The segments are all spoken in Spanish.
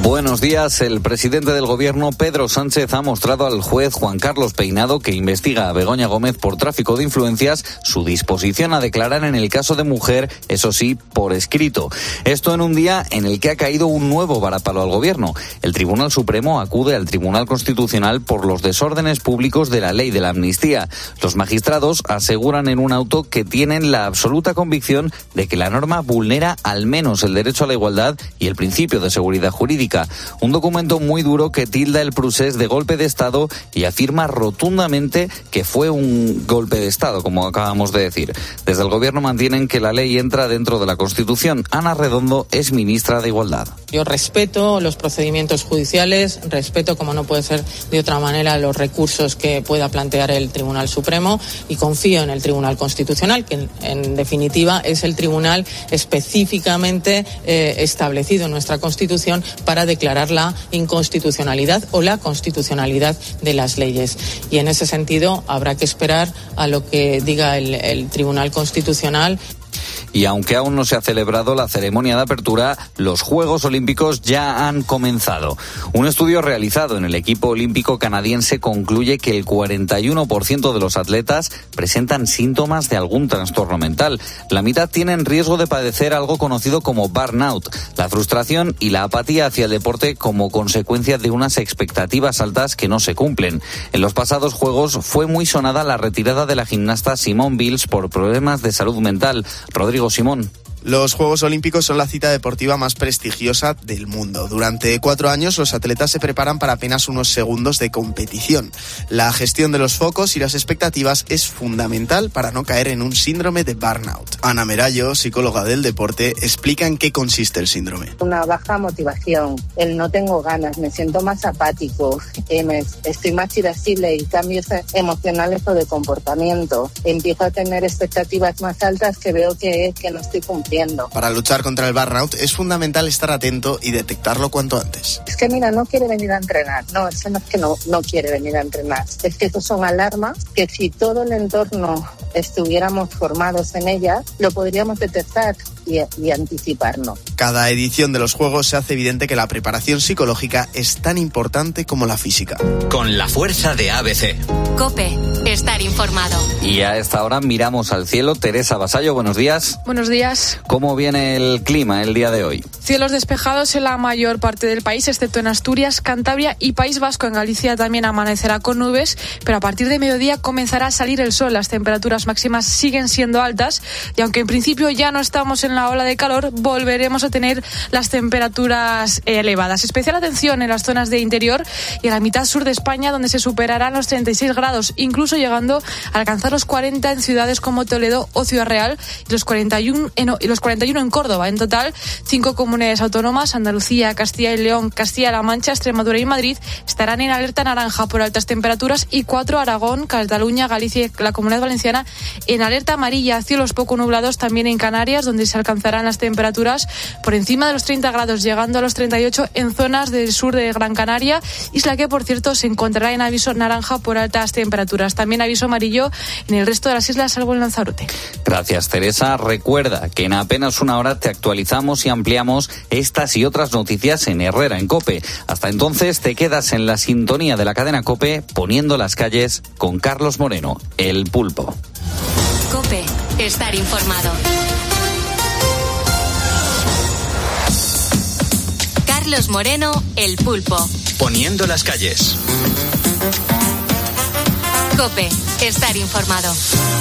Buenos días. El presidente del Gobierno, Pedro Sánchez, ha mostrado al juez Juan Carlos Peinado, que investiga a Begoña Gómez por tráfico de influencias, su disposición a declarar en el caso de Mujer, eso sí, por escrito. Esto en un día en el que ha caído un nuevo varapalo al Gobierno. El Tribunal Supremo acude al Tribunal Constitucional por los desórdenes públicos de la ley de la amnistía. Los magistrados aseguran en un auto que tienen la absoluta convicción de que la norma vulnera al menos el derecho a la igualdad y el principio de seguridad jurídica. Un documento muy duro que tilda el procés de golpe de Estado y afirma rotundamente que fue un golpe de Estado, como acabamos de decir. Desde el Gobierno mantienen que la ley entra dentro de la Constitución. Ana Redondo es ministra de Igualdad. Yo respeto los procedimientos judiciales, respeto, como no puede ser de otra manera, los recursos que pueda plantear el Tribunal Supremo y confío en el Tribunal Constitucional, que en definitiva es el tribunal específicamente establecido en nuestra Constitución para declarar la inconstitucionalidad o la constitucionalidad de las leyes. Y en ese sentido habrá que esperar a lo que diga el Tribunal Constitucional. Y aunque aún no se ha celebrado la ceremonia de apertura, los Juegos Olímpicos ya han comenzado. Un estudio realizado en el equipo olímpico canadiense concluye que el 41% de los atletas presentan síntomas de algún trastorno mental. La mitad tienen riesgo de padecer algo conocido como burnout, la frustración y la apatía hacia el deporte como consecuencia de unas expectativas altas que no se cumplen. En los pasados Juegos fue muy sonada la retirada de la gimnasta Simone Biles por problemas de salud mental. Rodrigo Simón. Los Juegos Olímpicos son la cita deportiva más prestigiosa del mundo. Durante 4 años los atletas se preparan para apenas unos segundos de competición. La gestión de los focos y las expectativas es fundamental para no caer en un síndrome de burnout. Ana Merallo, psicóloga del deporte, explica en qué consiste el síndrome. Una baja motivación, el no tengo ganas, me siento más apático, estoy más irascible y cambios emocionales o de comportamiento. Empiezo a tener expectativas más altas que veo que no estoy cumpliendo. Para luchar contra el burnout es fundamental estar atento y detectarlo cuanto antes. Es que mira, no quiere venir a entrenar. No, es que no quiere venir a entrenar. Es que estos son alarmas que si todo el entorno estuviéramos formados en ellas, lo podríamos detectar y anticiparnos. Cada edición de los Juegos se hace evidente que la preparación psicológica es tan importante como la física. Con la fuerza de ABC. COPE, estar informado. Y a esta hora miramos al cielo. Teresa Basallo, buenos días. Buenos días. ¿Cómo viene el clima el día de hoy? Cielos despejados en la mayor parte del país, excepto en Asturias, Cantabria y País Vasco. En Galicia también amanecerá con nubes, pero a partir de mediodía comenzará a salir el sol. Las temperaturas máximas siguen siendo altas y aunque en principio ya no estamos en la ola de calor, volveremos a tener las temperaturas elevadas. Especial atención en las zonas de interior y en la mitad sur de España, donde se superarán los 36 grados, incluso llegando a alcanzar los 40 en ciudades como Toledo o Ciudad Real y los 41 en Córdoba. En total, 5 comunidades autónomas, Andalucía, Castilla y León, Castilla-La Mancha, Extremadura y Madrid, estarán en alerta naranja por altas temperaturas y 4 Aragón, Cataluña, Galicia y la Comunidad Valenciana en alerta amarilla. Cielos poco nublados también en Canarias, donde se alcanzarán las temperaturas por encima de los 30 grados, llegando a los 38 en zonas del sur de Gran Canaria, isla que, por cierto, se encontrará en aviso naranja por altas temperaturas. También aviso amarillo en el resto de las islas, salvo en Lanzarote. Gracias, Teresa. Recuerda que en apenas una hora te actualizamos y ampliamos estas y otras noticias en Herrera en COPE. Hasta entonces te quedas en la sintonía de la cadena COPE, poniendo las calles con Carlos Moreno, el Pulpo. COPE, estar informado. Carlos Moreno, el Pulpo. Poniendo las calles. COPE, estar informado.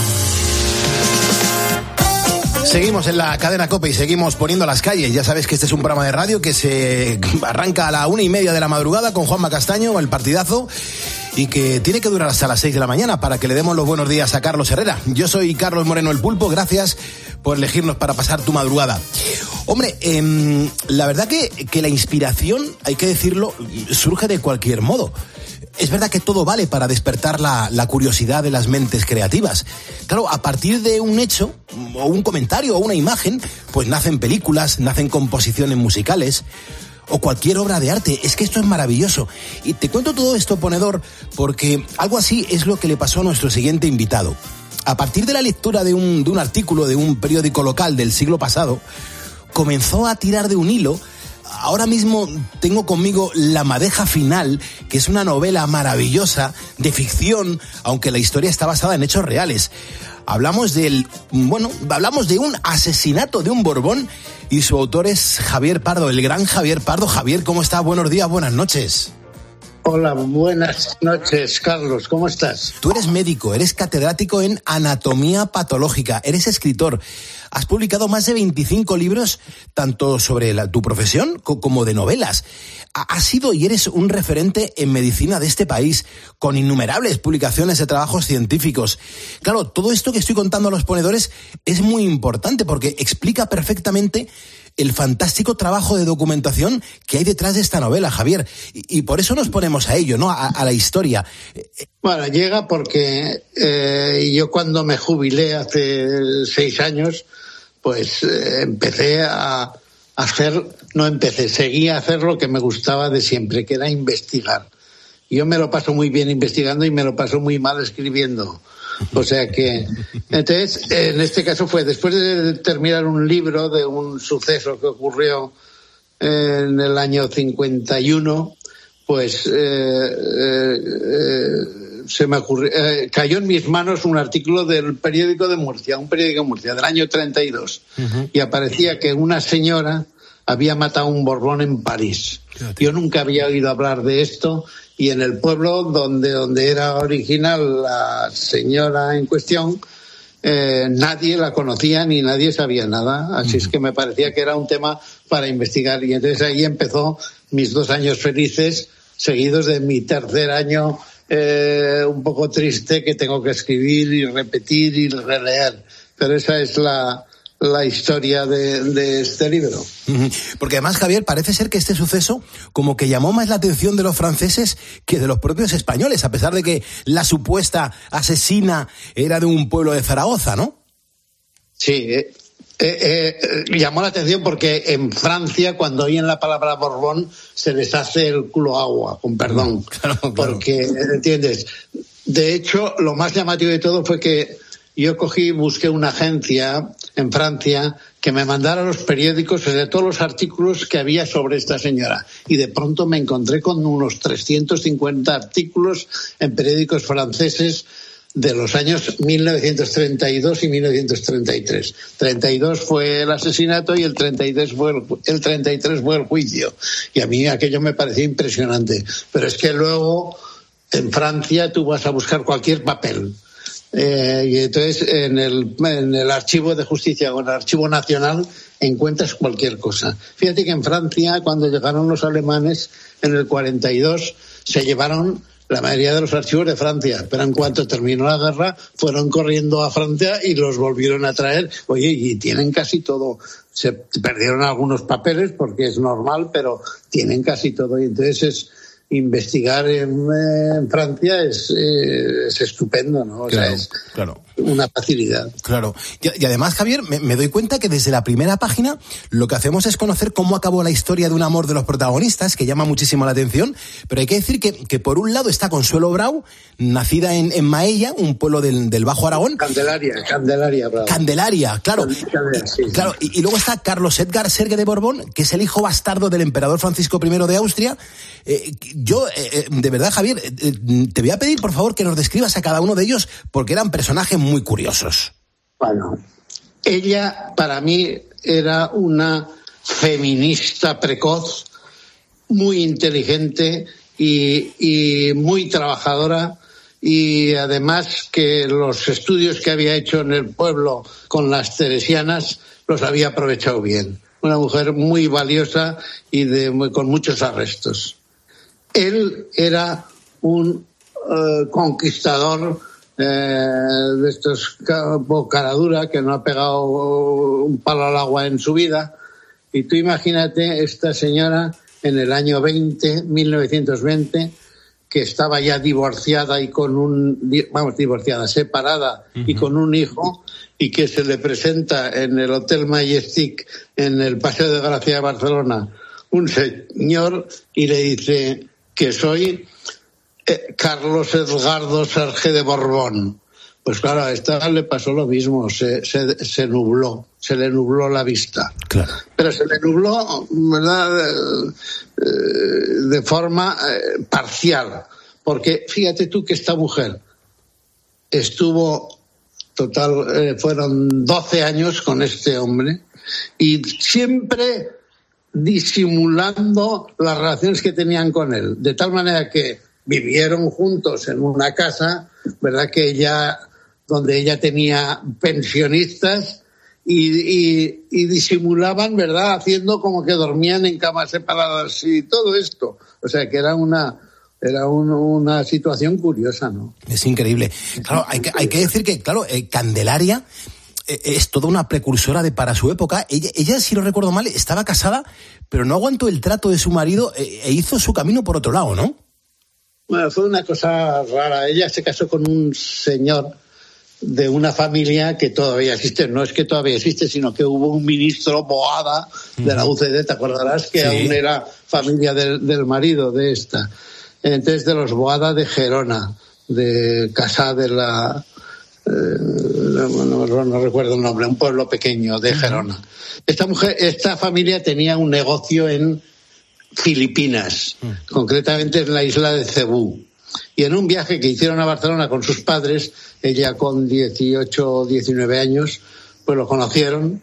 Seguimos en la cadena COPE y seguimos poniendo las calles. Ya sabes que este es un programa de radio que se arranca a la 1:30 de la madrugada con Juanma Castaño, el partidazo, y que tiene que durar hasta las 6 de la mañana para que le demos los buenos días a Carlos Herrera. Yo soy Carlos Moreno, el Pulpo. Gracias por elegirnos para pasar tu madrugada. Hombre, la verdad que la inspiración, hay que decirlo, surge de cualquier modo. Es verdad que todo vale para despertar la curiosidad de las mentes creativas. Claro, a partir de un hecho, o un comentario, o una imagen, pues nacen películas, nacen composiciones musicales, o cualquier obra de arte. Es que esto es maravilloso. Y te cuento todo esto, ponedor, porque algo así es lo que le pasó a nuestro siguiente invitado. A partir de la lectura de un artículo de un periódico local del siglo pasado, comenzó a tirar de un hilo ahora mismo tengo conmigo La madeja final, que es una novela maravillosa de ficción, aunque la historia está basada en hechos reales. Hablamos de un asesinato de un Borbón y su autor es Javier Pardo, el gran Javier Pardo. Javier, ¿cómo estás? Buenos días, buenas noches. Hola, buenas noches, Carlos, ¿cómo estás? Tú eres médico, eres catedrático en anatomía patológica, eres escritor. Has publicado más de 25 libros, tanto sobre tu profesión como de novelas. Has sido y eres un referente en medicina de este país, con innumerables publicaciones de trabajos científicos. Claro, todo esto que estoy contando a los ponedores es muy importante porque explica perfectamente el fantástico trabajo de documentación que hay detrás de esta novela, Javier. Y por eso nos ponemos a ello, ¿no? A la historia. Bueno, llega porque yo cuando me jubilé hace 6 años, pues seguí a hacer lo que me gustaba de siempre, que era investigar. Yo me lo paso muy bien investigando y me lo paso muy mal escribiendo. O sea que, entonces, en este caso fue después de terminar un libro de un suceso que ocurrió en el año 51, pues se me ocurrió, cayó en mis manos un artículo del periódico de Murcia, del año 32, y aparecía que una señora había matado a un Borbón en París. Yo nunca había oído hablar de esto. Y en el pueblo donde era original la señora en cuestión, nadie la conocía ni nadie sabía nada. Así es que me parecía que era un tema para investigar. Y entonces ahí empezó mis 2 años felices, seguidos de mi tercer año un poco triste, que tengo que escribir y repetir y releer. Pero esa es la historia de este libro. Porque además, Javier, parece ser que este suceso como que llamó más la atención de los franceses que de los propios españoles, a pesar de que la supuesta asesina era de un pueblo de Zaragoza, ¿no? Sí, llamó la atención porque en Francia, cuando oyen la palabra Borbón, se les hace el culo agua, con perdón. Claro. Porque, ¿entiendes? De hecho, lo más llamativo de todo fue que yo busqué una agencia en Francia que me mandara los periódicos, de todos los artículos que había sobre esta señora. Y de pronto me encontré con unos 350 artículos en periódicos franceses de los años 1932 y 1933. 32 fue el asesinato y el 33 fue el juicio. Y a mí aquello me parecía impresionante. Pero es que luego en Francia tú vas a buscar cualquier papel. Y entonces en el archivo de justicia o en el archivo nacional encuentras cualquier cosa. Fíjate que en Francia, cuando llegaron los alemanes en el 42, se llevaron la mayoría de los archivos de Francia, pero en cuanto terminó la guerra fueron corriendo a Francia y los volvieron a traer. Oye, y tienen casi todo. Se perdieron algunos papeles porque es normal, pero tienen casi todo. Y entonces investigar en Francia es estupendo, ¿no? O sea, es una facilidad. Claro. Y además, Javier, me doy cuenta que desde la primera página lo que hacemos es conocer cómo acabó la historia de un amor de los protagonistas, que llama muchísimo la atención, pero hay que decir que por un lado está Consuelo Brau, nacida en Maella, un pueblo del Bajo Aragón. Candelaria Brau. Candelaria, claro. Claro. Y luego está Carlos Edgar Sergue de Borbón, que es el hijo bastardo del emperador Francisco I de Austria. Yo, de verdad, Javier, te voy a pedir, por favor, que nos describas a cada uno de ellos, porque eran personajes muy curiosos. Bueno, ella, para mí, era una feminista precoz, muy inteligente y muy trabajadora, y además que los estudios que había hecho en el pueblo con las teresianas los había aprovechado bien. Una mujer muy valiosa y con muchos arrestos. Él era un conquistador de estos cara dura, que no ha pegado un palo al agua en su vida. Y tú imagínate esta señora en el año 1920, que estaba ya divorciada y separada y con un hijo, y que se le presenta en el Hotel Majestic en el Paseo de Gracia de Barcelona un señor y le dice que soy Carlos Edgardo Serge de Borbón. Pues claro, a esta le pasó lo mismo, se nubló, se le nubló la vista. Claro. Pero se le nubló, ¿verdad?, de forma parcial. Porque fíjate tú que esta mujer estuvo, fueron 12 años con este hombre y siempre disimulando las relaciones que tenían con él. De tal manera que vivieron juntos en una casa, ¿verdad?, donde ella tenía pensionistas y disimulaban, ¿verdad?, haciendo como que dormían en camas separadas y todo esto. O sea, que era una situación curiosa, ¿no? Es increíble. Claro, hay que decir que, claro, Candelaria es toda una precursora para su época. Ella, si no recuerdo mal, estaba casada, pero no aguantó el trato de su marido e hizo su camino por otro lado, ¿no? Bueno, fue una cosa rara. Ella se casó con un señor de una familia que todavía existe. No es que todavía existe, sino que hubo un ministro Boada de la UCD, ¿te acordarás? Que sí. Aún era familia del marido de esta. Entonces, de los Boada de Gerona, de Casá de la... no recuerdo el nombre, un pueblo pequeño de Gerona. Esta familia tenía un negocio en Filipinas, concretamente en la isla de Cebú. Y en un viaje que hicieron a Barcelona con sus padres, ella con 18 o 19 años, pues lo conocieron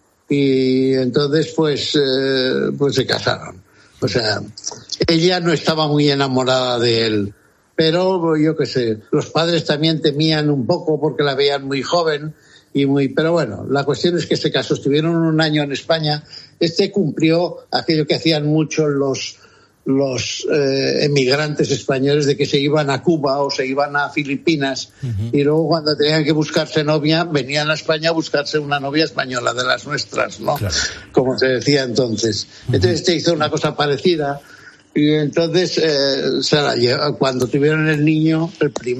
y entonces pues se casaron. O sea, ella no estaba muy enamorada de él, pero yo qué sé, los padres también temían un poco porque la veían muy joven pero bueno, la cuestión es que se casó, estuvieron un año en España. Cumplió aquello que hacían muchos los emigrantes españoles, de que se iban a Cuba o se iban a Filipinas, y luego cuando tenían que buscarse novia venían a España a buscarse una novia española de las nuestras, ¿no? Claro. Como se decía entonces. Entonces hizo una cosa parecida y entonces se la llevó. Cuando tuvieron el niño,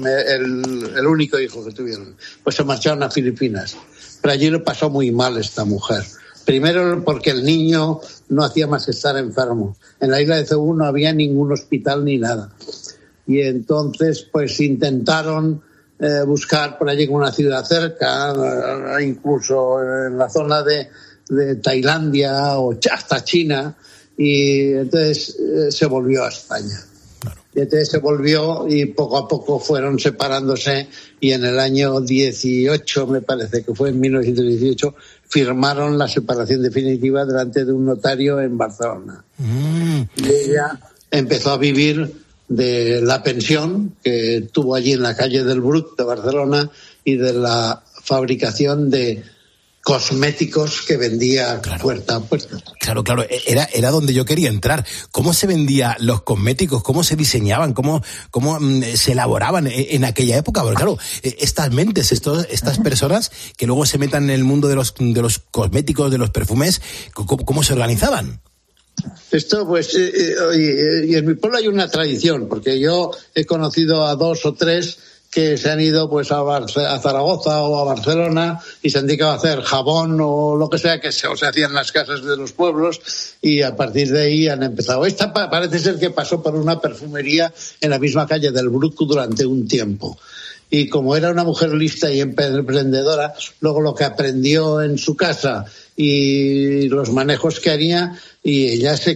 el único hijo que tuvieron, pues se marcharon a Filipinas. Pero allí lo pasó muy mal esta mujer. Primero porque el niño no hacía más que estar enfermo. En la isla de Cebú no había ningún hospital ni nada. Y entonces pues intentaron buscar por allí una ciudad cerca, incluso en la zona de Tailandia o hasta China, y entonces se volvió a España. Claro. Y entonces se volvió y poco a poco fueron separándose, y en el año 18, me parece que fue en 1918, firmaron la separación definitiva delante de un notario en Barcelona. Y ella empezó a vivir de la pensión que tuvo allí en la calle del Bruc de Barcelona y de la fabricación de cosméticos que vendía puerta a puerta. Claro, era donde yo quería entrar. ¿Cómo se vendían los cosméticos? ¿Cómo se diseñaban? ¿Cómo se elaboraban en aquella época? Porque claro, estas mentes, estas personas que luego se metan en el mundo de los cosméticos, de los perfumes, ¿cómo se organizaban? Esto, pues, y en mi pueblo hay una tradición, porque yo he conocido a 2 o 3 que se han ido pues a Zaragoza o a Barcelona y se han dedicado a hacer jabón o lo que sea que se hacía en las casas de los pueblos, y a partir de ahí han empezado. Esta parece ser que pasó por una perfumería en la misma calle del Bruc durante un tiempo. Y como era una mujer lista y emprendedora, luego lo que aprendió en su casa y los manejos que haría, y ella se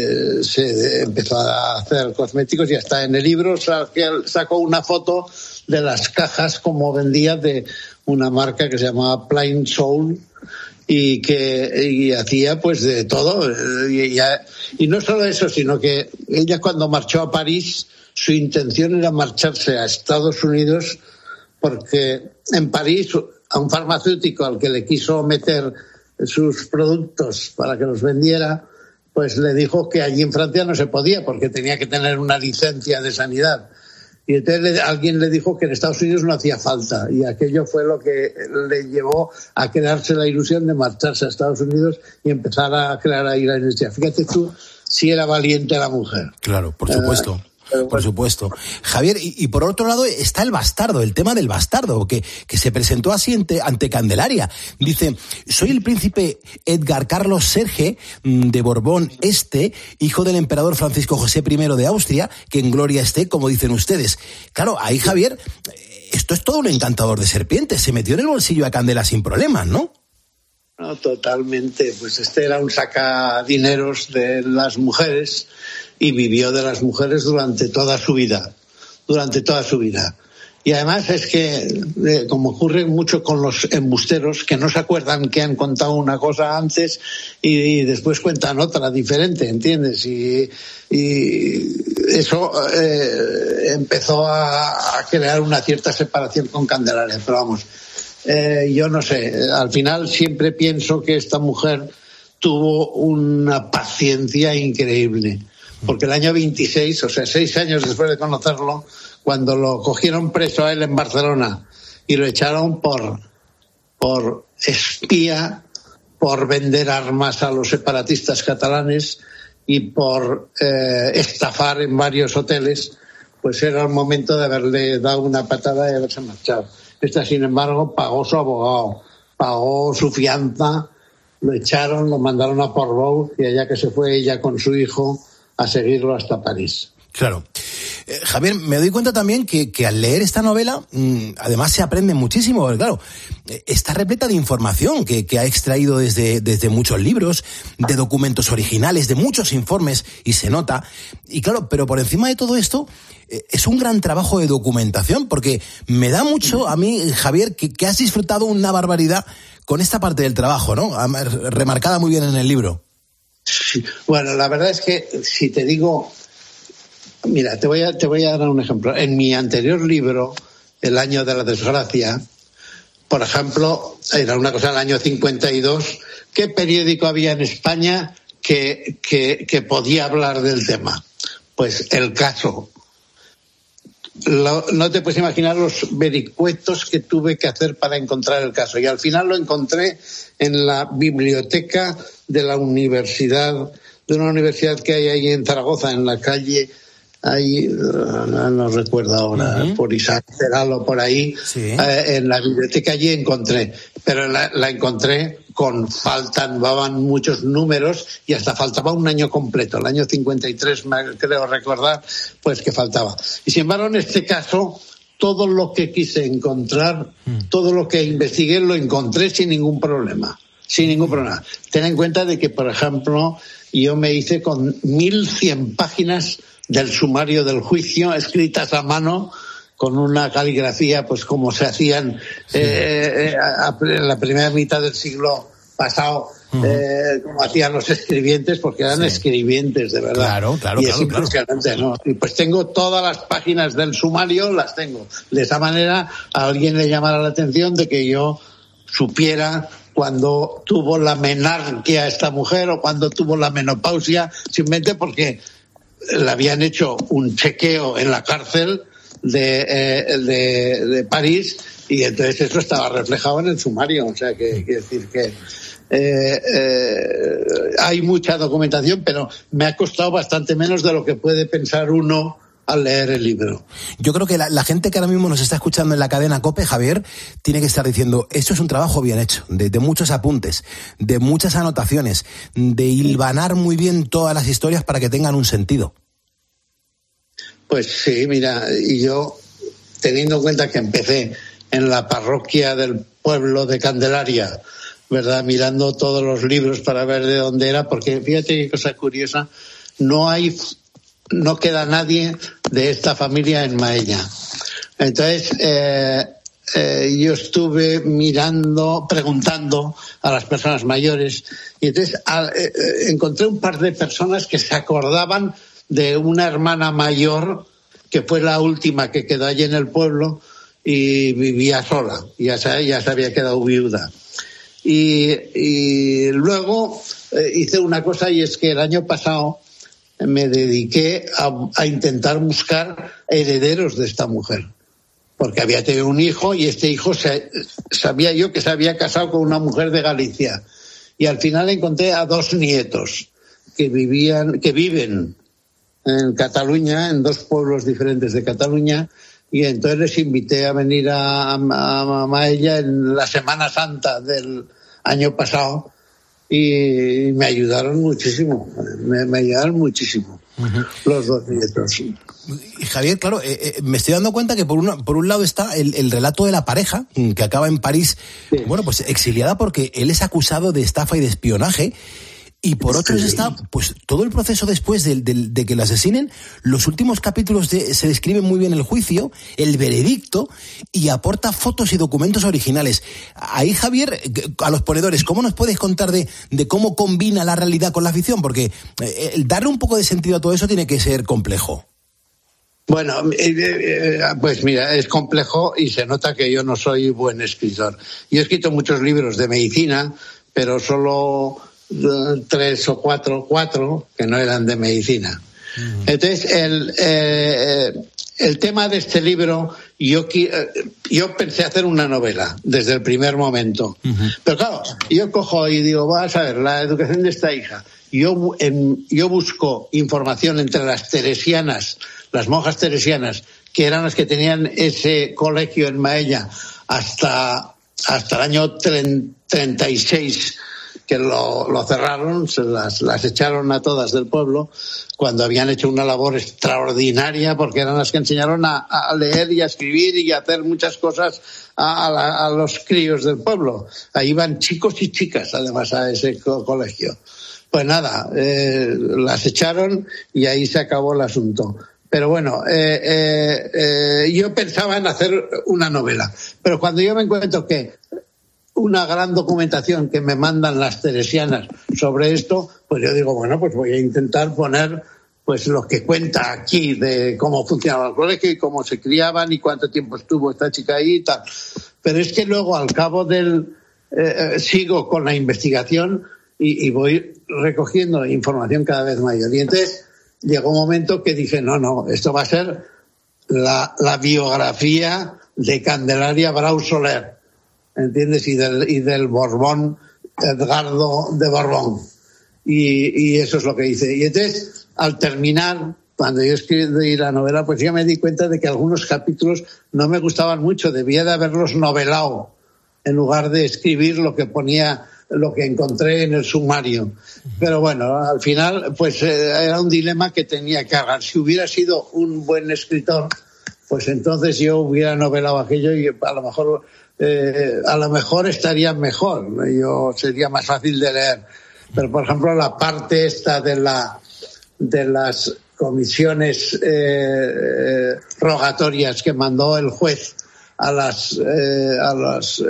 empezó a hacer cosméticos, y hasta en el libro sacó una foto de las cajas como vendía de una marca que se llamaba Plain Soul, y hacía pues de todo, y no solo eso, sino que ella, cuando marchó a París, su intención era marcharse a Estados Unidos, porque en París a un farmacéutico al que le quiso meter sus productos para que los vendiera, pues le dijo que allí en Francia no se podía porque tenía que tener una licencia de sanidad. Y entonces alguien le dijo que en Estados Unidos no hacía falta, y aquello fue lo que le llevó a crearse la ilusión de marcharse a Estados Unidos y empezar a crear ahí la industria. Fíjate tú si era valiente la mujer. Claro, por supuesto. Por supuesto. Javier, y por otro lado está el bastardo, el tema del bastardo, que se presentó así ante Candelaria. Dice: soy el príncipe Edgar Carlos Serge de Borbón hijo del emperador Francisco José I de Austria, que en gloria esté, como dicen ustedes. Claro, ahí, Javier, esto es todo un encantador de serpientes. Se metió en el bolsillo a Candela sin problemas, ¿no? No, totalmente. Pues este era un sacadineros de las mujeres y vivió de las mujeres durante toda su vida. Y además es que, como ocurre mucho con los embusteros, que no se acuerdan que han contado una cosa antes y después cuentan otra diferente, ¿entiendes? Y eso empezó a crear una cierta separación con Candelaria. Pero vamos, yo no sé, al final siempre pienso que esta mujer tuvo una paciencia increíble. Porque el año 26, o sea, 6 años después de conocerlo, cuando lo cogieron preso a él en Barcelona y lo echaron por espía, por vender armas a los separatistas catalanes y por estafar en varios hoteles, pues era el momento de haberle dado una patada y haberse marchado. Esta, sin embargo, pagó su abogado, pagó su fianza, lo echaron, lo mandaron a Portbou y allá que se fue ella con su hijo a seguirlo hasta París. Claro. Javier, me doy cuenta también que al leer esta novela, además se aprende muchísimo, porque claro, está repleta de información que ha extraído desde muchos libros, de documentos originales, de muchos informes, y se nota. Y claro, pero por encima de todo esto, es un gran trabajo de documentación, porque me da mucho a mí, Javier, que has disfrutado una barbaridad con esta parte del trabajo, ¿no? Remarcada muy bien en el libro. Sí. Bueno, la verdad es que si te digo... Mira, te voy a dar un ejemplo. En mi anterior libro, El año de la desgracia, por ejemplo, era una cosa del año 52, ¿qué periódico había en España que podía hablar del tema? Pues El Caso. No te puedes imaginar los vericuetos que tuve que hacer para encontrar el caso. Y al final lo encontré en la biblioteca de la universidad, de una universidad que hay ahí en Zaragoza, en la calle... Ahí, no recuerdo ahora, por Isaac Ceralo, por ahí, sí. En la biblioteca allí encontré, pero la encontré faltaban muchos números y hasta faltaba un año completo, el año 53, creo recordar, pues que faltaba. Y sin embargo, en este caso, todo lo que quise encontrar, todo lo que investigué, lo encontré sin ningún problema. Ten en cuenta de que, por ejemplo, yo me hice con 1100 páginas del sumario del juicio, escritas a mano, con una caligrafía, pues como se hacían en la primera mitad del siglo pasado, como hacían los escribientes, porque eran escribientes, de verdad. Claro, y es impresionante, ¿no? Y pues tengo todas las páginas del sumario, las tengo. De esa manera, a alguien le llamará la atención de que yo supiera cuando tuvo la menarquia esta mujer o cuando tuvo la menopausia, simplemente porque le habían hecho un chequeo en la cárcel de París y entonces eso estaba reflejado en el sumario. O sea, que quiere decir que hay mucha documentación, pero me ha costado bastante menos de lo que puede pensar uno al leer el libro. Yo creo que la gente que ahora mismo nos está escuchando en la cadena COPE, Javier, tiene que estar diciendo, esto es un trabajo bien hecho, de muchos apuntes, de muchas anotaciones, de hilvanar muy bien todas las historias para que tengan un sentido. Pues sí, mira, y yo, teniendo en cuenta que empecé en la parroquia del pueblo de Candelaria, ¿verdad?, mirando todos los libros para ver de dónde era, porque fíjate qué cosa curiosa, no queda nadie de esta familia en Maella. Entonces, yo estuve mirando, preguntando a las personas mayores, y entonces encontré un par de personas que se acordaban de una hermana mayor que fue la última que quedó allí en el pueblo y vivía sola, ya se había quedado viuda. Y luego hice una cosa, y es que el año pasado me dediqué a intentar buscar herederos de esta mujer, porque había tenido un hijo y este hijo sabía yo que se había casado con una mujer de Galicia, y al final encontré a 2 nietos que viven en Cataluña, en 2 pueblos diferentes de Cataluña, y entonces les invité a venir a Maella en la Semana Santa del año pasado y me ayudaron muchísimo, los 2 nietos. Y Javier, claro, me estoy dando cuenta que por un lado está el relato de la pareja que acaba en París, bueno, pues exiliada porque él es acusado de estafa y de espionaje. Y por otro está, pues, todo el proceso después de que lo asesinen. Los últimos capítulos se describe muy bien el juicio, el veredicto, y aporta fotos y documentos originales. Ahí, Javier, a los ponedores, ¿cómo nos puedes contar de cómo combina la realidad con la ficción? Porque darle un poco de sentido a todo eso tiene que ser complejo. Bueno, pues mira, es complejo y se nota que yo no soy buen escritor. Yo he escrito muchos libros de medicina, pero solo 3 o 4 que no eran de medicina. Entonces, el tema de este libro, yo pensé hacer una novela desde el primer momento. Pero claro, yo cojo y digo, vas a ver, la educación de esta hija. Yo busco información entre las teresianas, las monjas teresianas, que eran las que tenían ese colegio en Maella hasta el año 36, que lo cerraron, se las echaron a todas del pueblo, cuando habían hecho una labor extraordinaria, porque eran las que enseñaron a leer y a escribir y a hacer muchas cosas a los críos del pueblo. Ahí van chicos y chicas, además, a ese colegio. Pues nada, las echaron y ahí se acabó el asunto. Pero bueno, yo pensaba en hacer una novela, pero cuando yo me encuentro que una gran documentación que me mandan las teresianas sobre esto, pues yo digo, bueno, pues voy a intentar poner pues lo que cuenta aquí de cómo funcionaba el colegio y cómo se criaban y cuánto tiempo estuvo esta chica ahí y tal. Pero es que luego, al cabo sigo con la investigación y voy recogiendo información cada vez mayor. Y entonces llegó un momento que dije, no, esto va a ser la biografía de Candelaria Brau Soler, ¿entiendes? Y del Borbón, Edgardo de Borbón. Y eso es lo que hice. Y entonces, al terminar, cuando yo escribí la novela, pues ya me di cuenta de que algunos capítulos no me gustaban mucho. Debía de haberlos novelado en lugar de escribir lo que encontré en el sumario. Pero bueno, al final, pues era un dilema que tenía que hacer. Si hubiera sido un buen escritor, pues entonces yo hubiera novelado aquello y a lo mejor estaría mejor, sería más fácil de leer. Pero, por ejemplo, la parte esta de las comisiones rogatorias que mandó el juez a los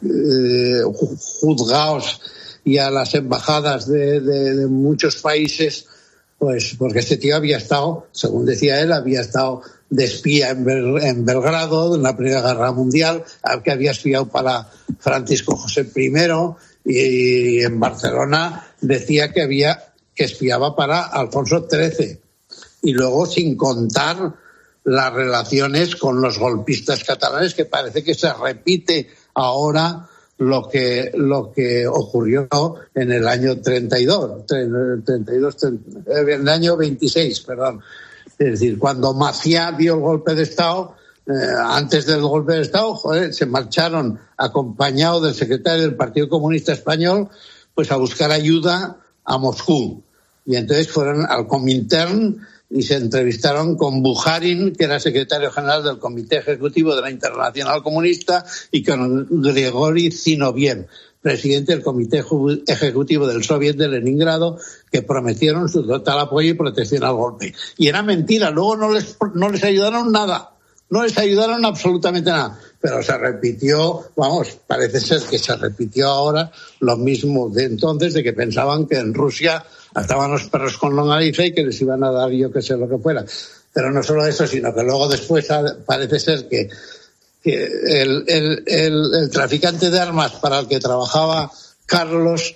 juzgados y a las embajadas de muchos países, pues porque este tío había estado, según decía él, de espía en Belgrado en la Primera Guerra Mundial, que había espiado para Francisco José I, y en Barcelona decía que espiaba para Alfonso XIII. Y luego, sin contar las relaciones con los golpistas catalanes, que parece que se repite ahora lo que ocurrió en el año en el año 26, perdón. Es decir, cuando Maciá dio el golpe de Estado, antes del golpe de Estado, se marcharon acompañados del secretario del Partido Comunista Español, pues a buscar ayuda a Moscú. Y entonces fueron al Comintern y se entrevistaron con Bukharin, que era secretario general del Comité Ejecutivo de la Internacional Comunista, y con Grigori Zinoviev, presidente del Comité Ejecutivo del Soviet de Leningrado, que prometieron su total apoyo y protección al golpe. Y era mentira, luego no les ayudaron nada, no les ayudaron absolutamente nada. Pero se repitió, parece ser que se repitió ahora lo mismo de entonces, de que pensaban que en Rusia estaban los perros con longaniza y que les iban a dar yo que sé lo que fuera. Pero no solo eso, sino que luego después parece ser que el traficante de armas para el que trabajaba Carlos,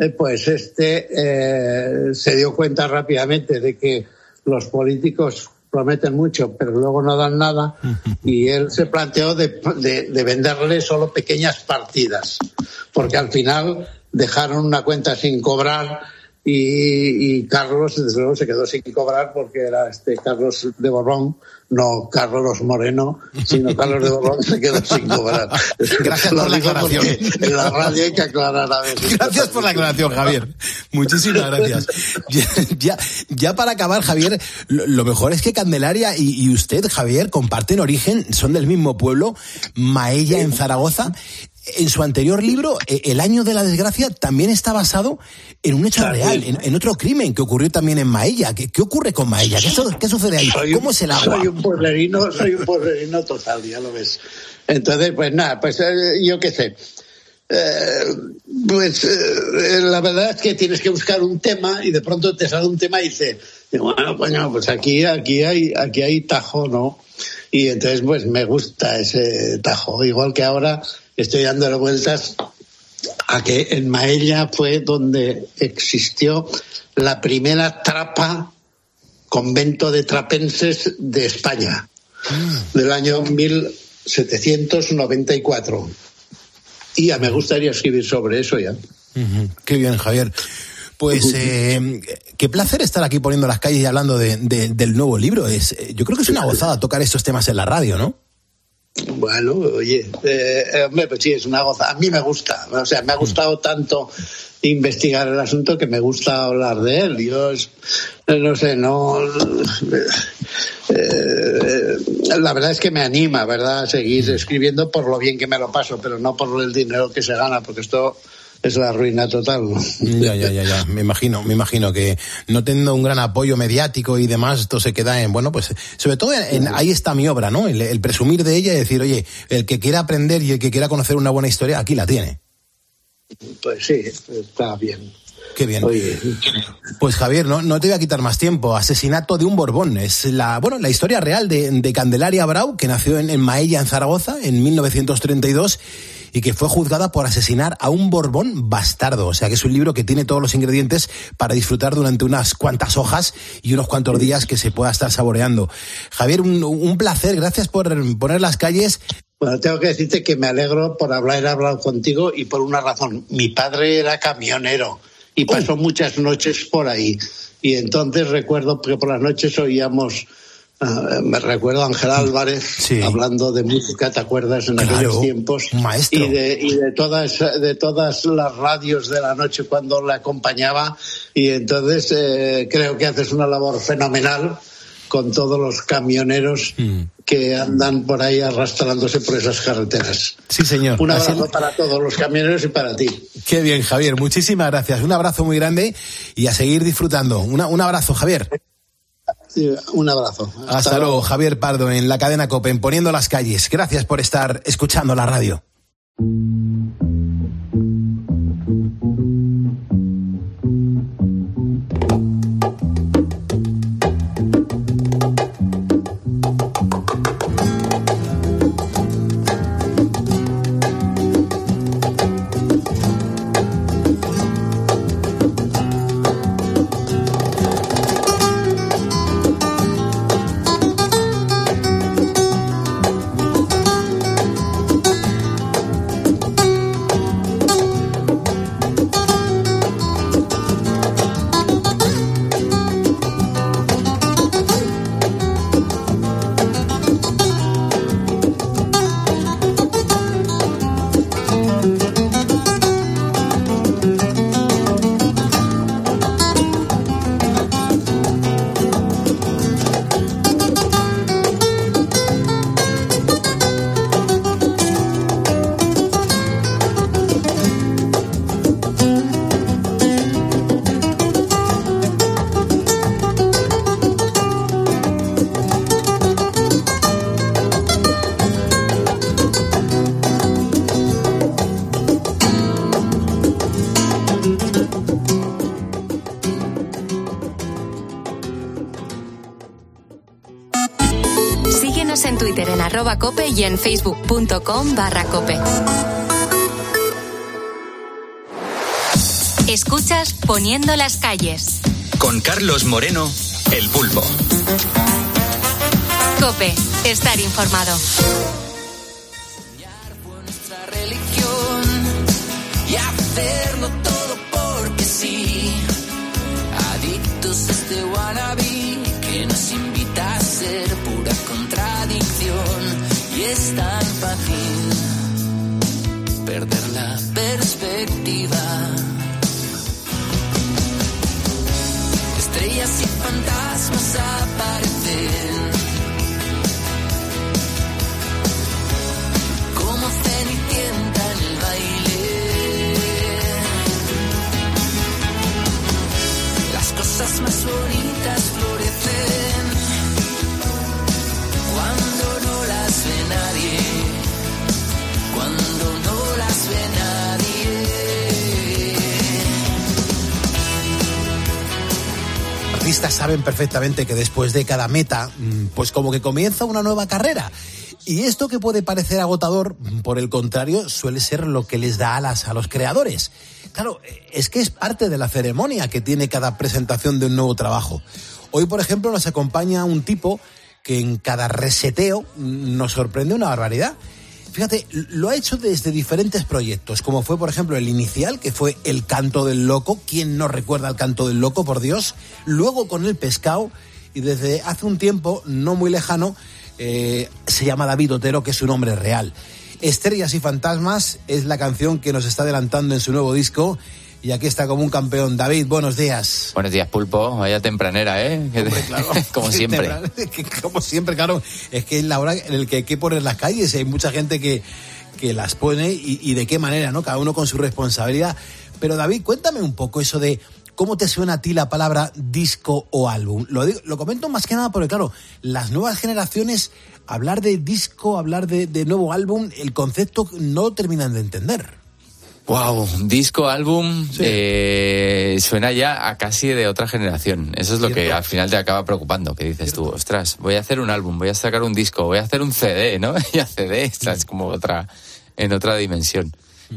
se dio cuenta rápidamente de que los políticos prometen mucho pero luego no dan nada, y él se planteó de venderle solo pequeñas partidas, porque al final dejaron una cuenta sin cobrar y Carlos, desde luego, se quedó sin cobrar porque era Carlos de Borbón, no Carlos Moreno, sino Carlos de Borbón se quedó sin cobrar. Gracias por la aclaración. En la radio hay que aclarar a veces. Gracias por la aclaración, Javier. Muchísimas gracias. Ya para acabar, Javier, lo mejor es que Candelaria y usted, Javier, comparten origen, son del mismo pueblo, Maella, en Zaragoza. En su anterior libro, El año de la desgracia, también está basado en un hecho real, en otro crimen que ocurrió también en Maella. ¿Qué ocurre con Maella? ¿Qué sucede ahí? ¿Cómo es el agua? Soy un pueblerino total, ya lo ves. Entonces, pues nada, yo qué sé. La verdad es que tienes que buscar un tema y de pronto te sale un tema y dices, bueno, pues aquí hay tajo, ¿no? Y entonces, pues me gusta ese tajo. Igual que ahora estoy dándole vueltas a que en Maella fue donde existió la primera trapa, convento de trapenses de España, del año 1794. Y ya me gustaría escribir sobre eso ya. Qué bien, Javier. Pues qué placer estar aquí poniendo las calles y hablando del nuevo libro. Yo creo que es una gozada tocar estos temas en la radio, ¿no? Bueno, oye, hombre, pues sí, es una gozada. A mí me gusta, o sea, me ha gustado tanto investigar el asunto que me gusta hablar de él. Yo, no sé, la verdad es que me anima, ¿verdad?, a seguir escribiendo por lo bien que me lo paso, pero no por el dinero que se gana, porque esto es la ruina total, ¿no? Ya. Me imagino que no teniendo un gran apoyo mediático y demás, esto se queda pues sobre todo ahí está mi obra, ¿no? El presumir de ella y decir, oye, el que quiera aprender y el que quiera conocer una buena historia, aquí la tiene. Pues sí, está bien. Qué bien. Oye. Pues Javier, no te voy a quitar más tiempo. Asesinato de un Borbón. Es la historia real de Candelaria Brau, que nació en Maella, en Zaragoza, en 1932, y que fue juzgada por asesinar a un Borbón bastardo. O sea que es un libro que tiene todos los ingredientes para disfrutar durante unas cuantas hojas y unos cuantos días que se pueda estar saboreando. Javier, un placer. Gracias por poner las calles. Bueno, tengo que decirte que me alegro por haber hablado contigo y por una razón. Mi padre era camionero y pasó muchas noches por ahí. Y entonces recuerdo que por las noches oíamos, me recuerdo a Ángel Álvarez, sí, hablando de música, ¿te acuerdas? En aquellos tiempos. Maestro. Y de todas las radios de la noche cuando le acompañaba. Y entonces creo que haces una labor fenomenal con todos los camioneros que andan por ahí arrastrándose por esas carreteras. Sí, señor. Un abrazo para todos los camioneros y para ti. Qué bien, Javier. Muchísimas gracias. Un abrazo muy grande y a seguir disfrutando. Un abrazo, Javier. Sí, un abrazo. Hasta luego, Javier Pardo, en la cadena COPE, en Poniendo las Calles. Gracias por estar escuchando la radio. En Twitter en @cope y en facebook.com/cope. Escuchas Poniendo las Calles con Carlos Moreno, El Pulpo. Cope, estar informado. Fue nuestra religión y hacerlo todo porque sí. es tan fácil perder la perspectiva. Estrellas y fantasmas aparecen como Cenicienta en el baile. Las cosas más bonitas florecen cuando no las ve nadie, cuando no las ve nadie. Artistas saben perfectamente que después de cada meta, pues como que comienza una nueva carrera. Y esto que puede parecer agotador, por el contrario, suele ser lo que les da alas a los creadores. Claro, es que es parte de la ceremonia que tiene cada presentación de un nuevo trabajo. Hoy, por ejemplo, nos acompaña un tipo que en cada reseteo nos sorprende una barbaridad. Fíjate, lo ha hecho desde diferentes proyectos, como fue, por ejemplo, el inicial, que fue El Canto del Loco. ¿Quién no recuerda El Canto del Loco, por Dios? Luego con El Pescado, y desde hace un tiempo, no muy lejano, se llama David Otero, que es su nombre real. Estrellas y Fantasmas es la canción que nos está adelantando en su nuevo disco. Y aquí está como un campeón. David, buenos días. Buenos días, Pulpo. Vaya tempranera, ¿eh? Hombre, claro. Como siempre. Como siempre, claro. Es que es la hora en la que hay que poner las calles. Hay mucha gente que las pone y de qué manera, ¿no? Cada uno con su responsabilidad. Pero, David, cuéntame un poco eso de cómo te suena a ti la palabra disco o álbum. Lo comento más que nada porque, claro, las nuevas generaciones, hablar de disco, hablar de nuevo álbum, el concepto no terminan de entender. Wow, disco, álbum, sí. Suena ya a casi de otra generación. Eso es lo que al final te acaba preocupando, que dices tú, ostras, voy a hacer un álbum, voy a sacar un disco, voy a hacer un CD, ¿no? Y a CD estás como en otra dimensión.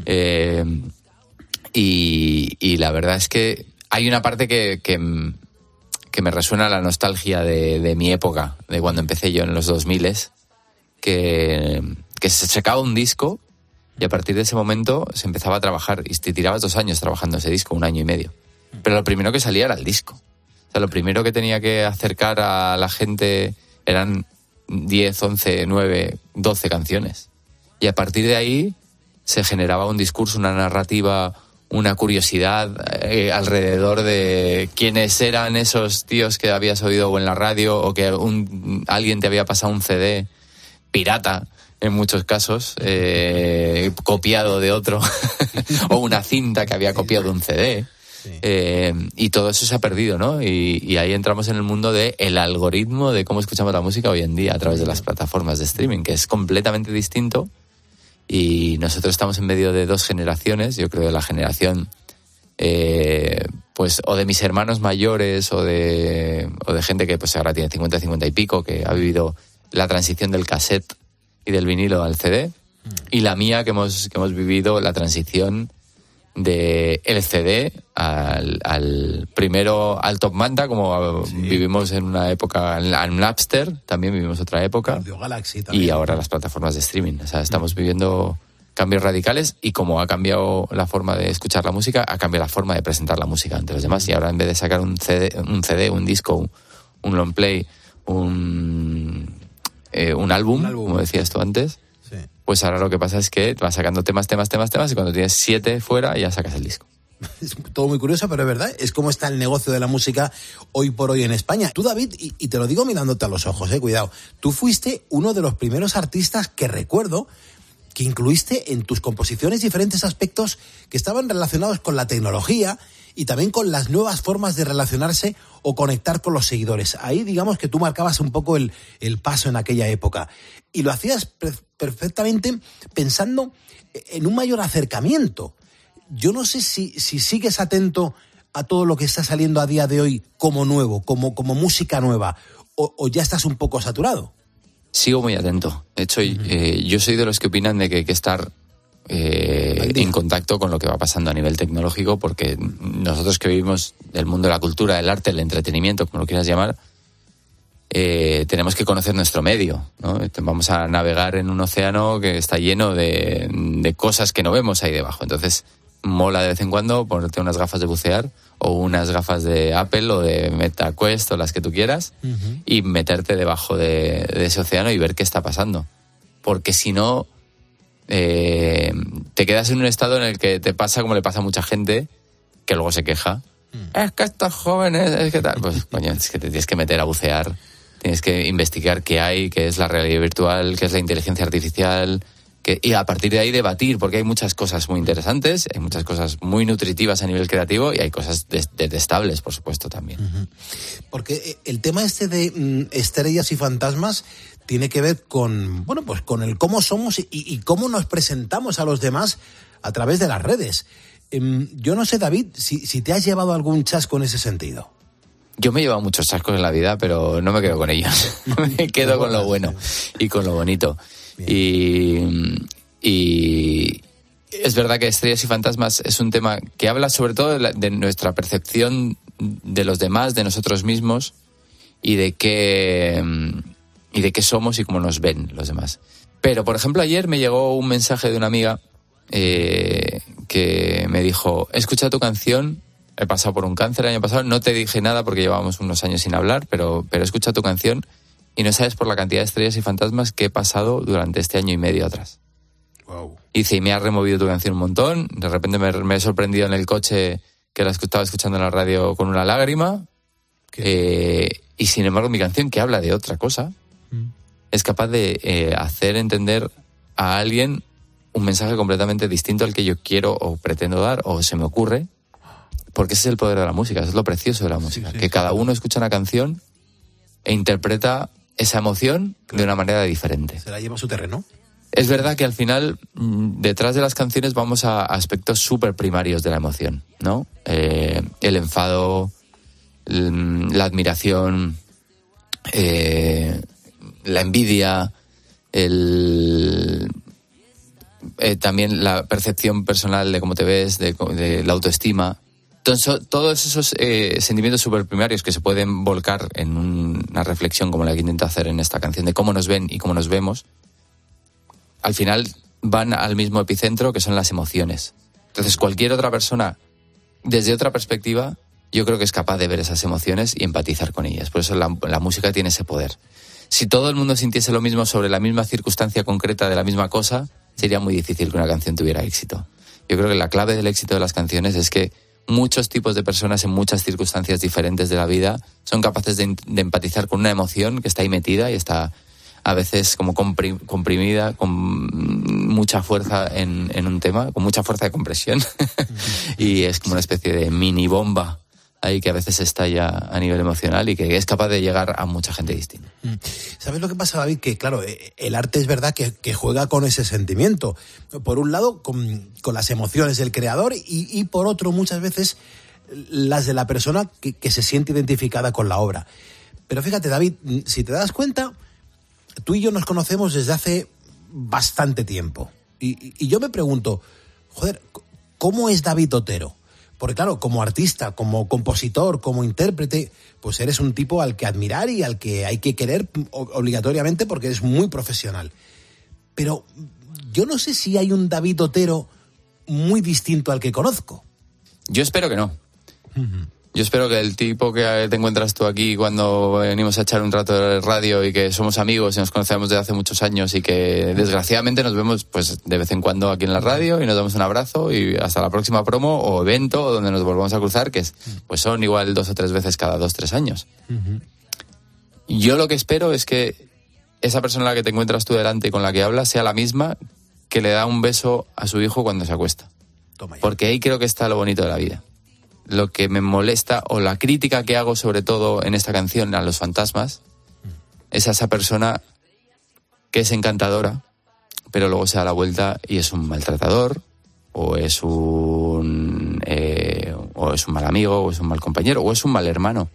Y la verdad es que hay una parte que me resuena la nostalgia de mi época, de cuando empecé yo en los 2000s, que se sacaba un disco. Y a partir de ese momento se empezaba a trabajar y te tirabas 2 años trabajando ese disco, 1 año y medio. Pero lo primero que salía era el disco. O sea, lo primero que tenía que acercar a la gente eran 10, 11, 9, 12 canciones. Y a partir de ahí se generaba un discurso, una narrativa, una curiosidad alrededor de quiénes eran esos tíos que habías oído en la radio o que alguien te había pasado un CD pirata, en muchos casos, copiado de otro, o una cinta que había copiado un CD. Sí. Y todo eso se ha perdido, ¿no? Y ahí entramos en el mundo del algoritmo de cómo escuchamos la música hoy en día a través de las plataformas de streaming, que es completamente distinto. Y nosotros estamos en medio de 2 generaciones. Yo creo de la generación, pues, o de mis hermanos mayores, o de gente que pues ahora tiene 50, 50 y pico, que ha vivido la transición del cassette y del vinilo al CD, y la mía que hemos vivido la transición de el CD al primero al Top Manta, como vivimos en una época, al Napster también vivimos otra época, Galaxy también, y ahora las plataformas de streaming. O sea, estamos viviendo cambios radicales, y como ha cambiado la forma de escuchar la música, ha cambiado la forma de presentar la música ante los demás, y ahora en vez de sacar un CD, un disco, un long play, un álbum, como decías tú antes, sí. Pues ahora lo que pasa es que vas sacando temas, y cuando tienes 7 fuera ya sacas el disco. Es todo muy curioso, pero es verdad, es como está el negocio de la música hoy por hoy en España. Tú, David, y te lo digo mirándote a los ojos, cuidado, tú fuiste uno de los primeros artistas que recuerdo que incluiste en tus composiciones diferentes aspectos que estaban relacionados con la tecnología y también con las nuevas formas de relacionarse o conectar con los seguidores. Ahí, digamos que tú marcabas un poco el paso en aquella época. Y lo hacías perfectamente pensando en un mayor acercamiento. Yo no sé si sigues atento a todo lo que está saliendo a día de hoy como nuevo, como música nueva, o ya estás un poco saturado. Sigo muy atento. De hecho, yo soy de los que opinan de que hay que estar en contacto con lo que va pasando a nivel tecnológico, porque nosotros que vivimos del mundo de la cultura, del arte, el entretenimiento, como lo quieras llamar, tenemos que conocer nuestro medio, ¿no? Vamos a navegar en un océano que está lleno de cosas que no vemos ahí debajo. Entonces, mola de vez en cuando ponerte unas gafas de bucear o unas gafas de Apple o de MetaQuest o las que tú quieras, y meterte debajo de ese océano y ver qué está pasando. porque si no te quedas en un estado en el que te pasa como le pasa a mucha gente, que luego se queja. Es que estos jóvenes, es que tal. Pues coño, es que te tienes que meter a bucear, tienes que investigar qué hay, qué es la realidad virtual, qué es la inteligencia artificial, y a partir de ahí debatir, porque hay muchas cosas muy interesantes, hay muchas cosas muy nutritivas a nivel creativo y hay cosas detestables, por supuesto, también. Porque el tema este de estrellas y fantasmas tiene que ver con, bueno, pues con el cómo somos y cómo nos presentamos a los demás a través de las redes. Yo no sé, David, si te has llevado algún chasco en ese sentido. Yo me he llevado muchos chascos en la vida, pero no me quedo con ellos. Me quedo con lo bueno y con lo bonito. Y es verdad que Estrellas y Fantasmas es un tema que habla sobre todo de nuestra percepción de los demás, de nosotros mismos y de qué somos y cómo nos ven los demás. Pero, por ejemplo, ayer me llegó un mensaje de una amiga que me dijo: he escuchado tu canción, he pasado por un cáncer el año pasado, no te dije nada porque llevábamos unos años sin hablar, pero he escuchado tu canción y no sabes por la cantidad de estrellas y fantasmas que he pasado durante este año y medio atrás. Wow. Dice, y me ha removido tu canción un montón, de repente me he sorprendido en el coche que la estaba escuchando en la radio con una lágrima, y sin embargo mi canción, que habla de otra cosa, es capaz de hacer entender a alguien un mensaje completamente distinto al que yo quiero o pretendo dar o se me ocurre, porque ese es el poder de la música, eso es lo precioso de la música, que cada uno escucha una canción e interpreta esa emoción de una manera diferente. Se la lleva a su terreno. Es verdad que al final, detrás de las canciones vamos a aspectos súper primarios de la emoción, ¿no? El enfado, la admiración, la envidia, también la percepción personal de cómo te ves, de la autoestima. Entonces, todos esos sentimientos súper primarios que se pueden volcar en una reflexión como la que intento hacer en esta canción de cómo nos ven y cómo nos vemos, al final van al mismo epicentro, que son las emociones. Entonces, cualquier otra persona, desde otra perspectiva, yo creo que es capaz de ver esas emociones y empatizar con ellas. Por eso la música tiene ese poder. Si todo el mundo sintiese lo mismo sobre la misma circunstancia concreta de la misma cosa, sería muy difícil que una canción tuviera éxito. Yo creo que la clave del éxito de las canciones es que muchos tipos de personas en muchas circunstancias diferentes de la vida son capaces de empatizar con una emoción que está ahí metida y está a veces como comprimida, con mucha fuerza en un tema, con mucha fuerza de compresión. Y es como una especie de mini bomba ahí que a veces estalla a nivel emocional y que es capaz de llegar a mucha gente distinta. ¿Sabes lo que pasa, David? Que claro, el arte es verdad que juega con ese sentimiento. Por un lado, con las emociones del creador y por otro, muchas veces, las de la persona que se siente identificada con la obra. Pero fíjate, David, si te das cuenta, tú y yo nos conocemos desde hace bastante tiempo. Y yo me pregunto, joder, ¿cómo es David Otero? Porque claro, como artista, como compositor, como intérprete, pues eres un tipo al que admirar y al que hay que querer obligatoriamente porque eres muy profesional. Pero yo no sé si hay un David Otero muy distinto al que conozco. Yo espero que no. Yo espero que el tipo que te encuentras tú aquí cuando venimos a echar un rato de radio y que somos amigos y nos conocemos desde hace muchos años y que desgraciadamente nos vemos pues de vez en cuando aquí en la radio y nos damos un abrazo y hasta la próxima promo o evento donde nos volvamos a cruzar, que pues son igual 2 o 3 veces cada 2-3 años. Yo lo que espero es que esa persona a la que te encuentras tú delante y con la que hablas sea la misma que le da un beso a su hijo cuando se acuesta. Porque ahí creo que está lo bonito de la vida. Lo que me molesta, o la crítica que hago sobre todo en esta canción a los fantasmas, es a esa persona que es encantadora, pero luego se da la vuelta y es un maltratador, o es un mal amigo, o es un mal compañero, o es un mal hermano.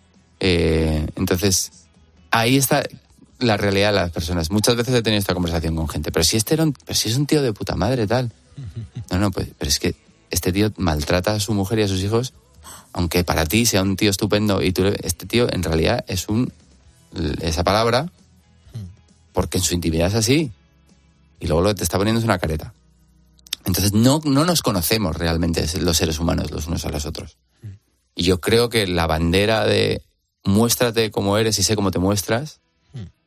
Entonces, ahí está la realidad de las personas. Muchas veces he tenido esta conversación con gente, pero si es un tío de puta madre, tal. No, pues, pero es que este tío maltrata a su mujer y a sus hijos, aunque para ti sea un tío estupendo y este tío en realidad es esa palabra porque en su intimidad es así y luego lo que te está poniendo es una careta. Entonces no nos conocemos realmente los seres humanos los unos a los otros. Y yo creo que la bandera de muéstrate como eres y sé cómo te muestras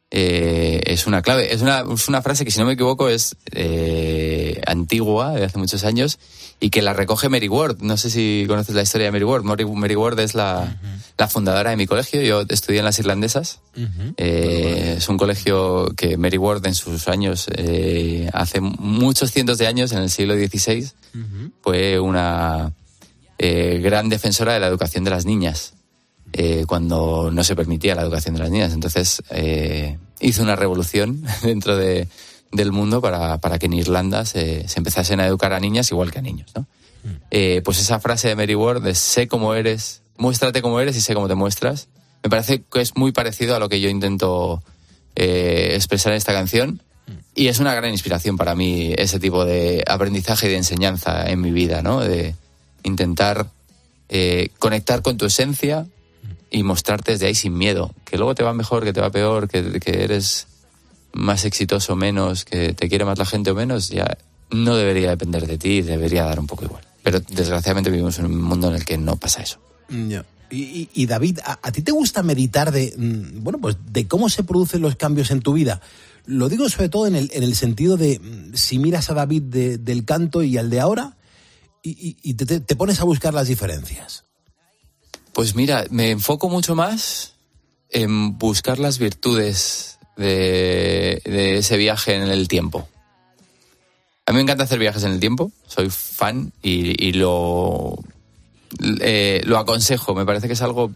es una clave. Es una frase que, si no me equivoco, es antigua, de hace muchos años, y que la recoge Mary Ward. No sé si conoces la historia de Mary Ward. Mary Ward es la fundadora de mi colegio. Yo estudié en las Irlandesas. Es un colegio que Mary Ward, en sus años, hace muchos cientos de años, en el siglo XVI, fue una gran defensora de la educación de las niñas, cuando no se permitía la educación de las niñas. Entonces hizo una revolución dentro del mundo para que en Irlanda se empezasen a educar a niñas igual que a niños, ¿no? Pues esa frase de Mary Ward de sé cómo eres, muéstrate cómo eres y sé cómo te muestras, me parece que es muy parecido a lo que yo intento expresar en esta canción, y es una gran inspiración para mí ese tipo de aprendizaje y de enseñanza en mi vida, ¿no? De intentar conectar con tu esencia y mostrarte desde ahí sin miedo, que luego te va mejor, que te va peor, que eres más exitoso o menos, que te quiere más la gente o menos, ya no debería depender de ti, debería dar un poco igual. Pero desgraciadamente vivimos en un mundo en el que no pasa eso. Yeah. Y David, ¿a ti te gusta meditar de cómo se producen los cambios en tu vida? Lo digo sobre todo en el sentido de, si miras a David del canto y al de ahora, y te pones a buscar las diferencias. Pues mira, me enfoco mucho más en buscar las virtudes de ese viaje en el tiempo. A mí me encanta hacer viajes en el tiempo, soy fan y lo aconsejo. Me parece que es algo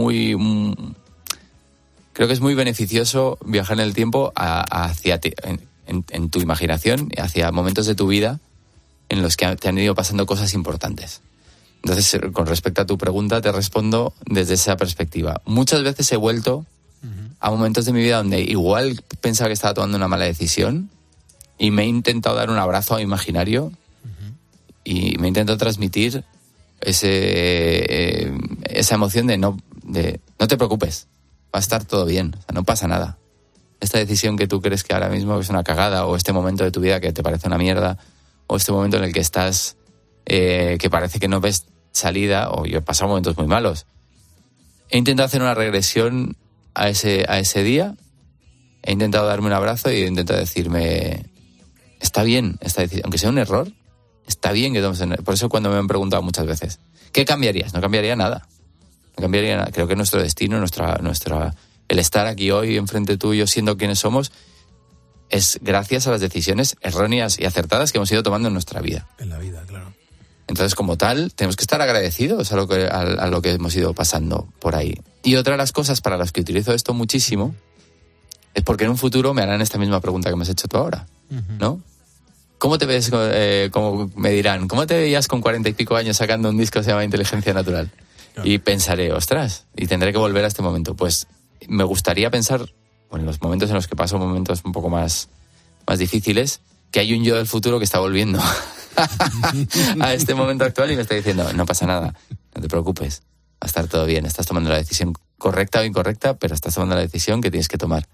creo que es muy beneficioso viajar en el tiempo hacia ti, en tu imaginación, hacia momentos de tu vida en los que te han ido pasando cosas importantes. Entonces, con respecto a tu pregunta, te respondo desde esa perspectiva. Muchas veces he vuelto a momentos de mi vida donde igual pensaba que estaba tomando una mala decisión y me he intentado dar un abrazo imaginario y me he intentado transmitir esa emoción de no te preocupes, va a estar todo bien, o sea, no pasa nada. Esta decisión que tú crees que ahora mismo es una cagada, o este momento de tu vida que te parece una mierda, o este momento en el que estás que parece que no ves salida, o yo he pasado momentos muy malos. He intentado hacer una regresión a ese día, he intentado darme un abrazo y he intentado decirme, está bien esta decisión, aunque sea un error, está bien que tomes. Por eso cuando me han preguntado muchas veces, ¿qué cambiarías? No cambiaría nada. No cambiaría nada. Creo que nuestro destino, el estar aquí hoy enfrente tuyo siendo quienes somos, es gracias a las decisiones erróneas y acertadas que hemos ido tomando en nuestra vida. En la vida, claro. Entonces, como tal, tenemos que estar agradecidos a lo que hemos ido pasando por ahí. Y otra de las cosas para las que utilizo esto muchísimo es porque en un futuro me harán esta misma pregunta que me has hecho tú ahora, ¿no? ¿Cómo te ves, como me dirán, cómo te veías con 40 y pico años sacando un disco que se llama Inteligencia Natural? Claro. Y pensaré, ostras, y tendré que volver a este momento. Pues me gustaría pensar, en los momentos en los que paso momentos un poco más difíciles, que hay un yo del futuro que está volviendo a este momento actual y me está diciendo, no pasa nada, no te preocupes, va a estar todo bien, estás tomando la decisión correcta o incorrecta, pero estás tomando la decisión que tienes que tomar.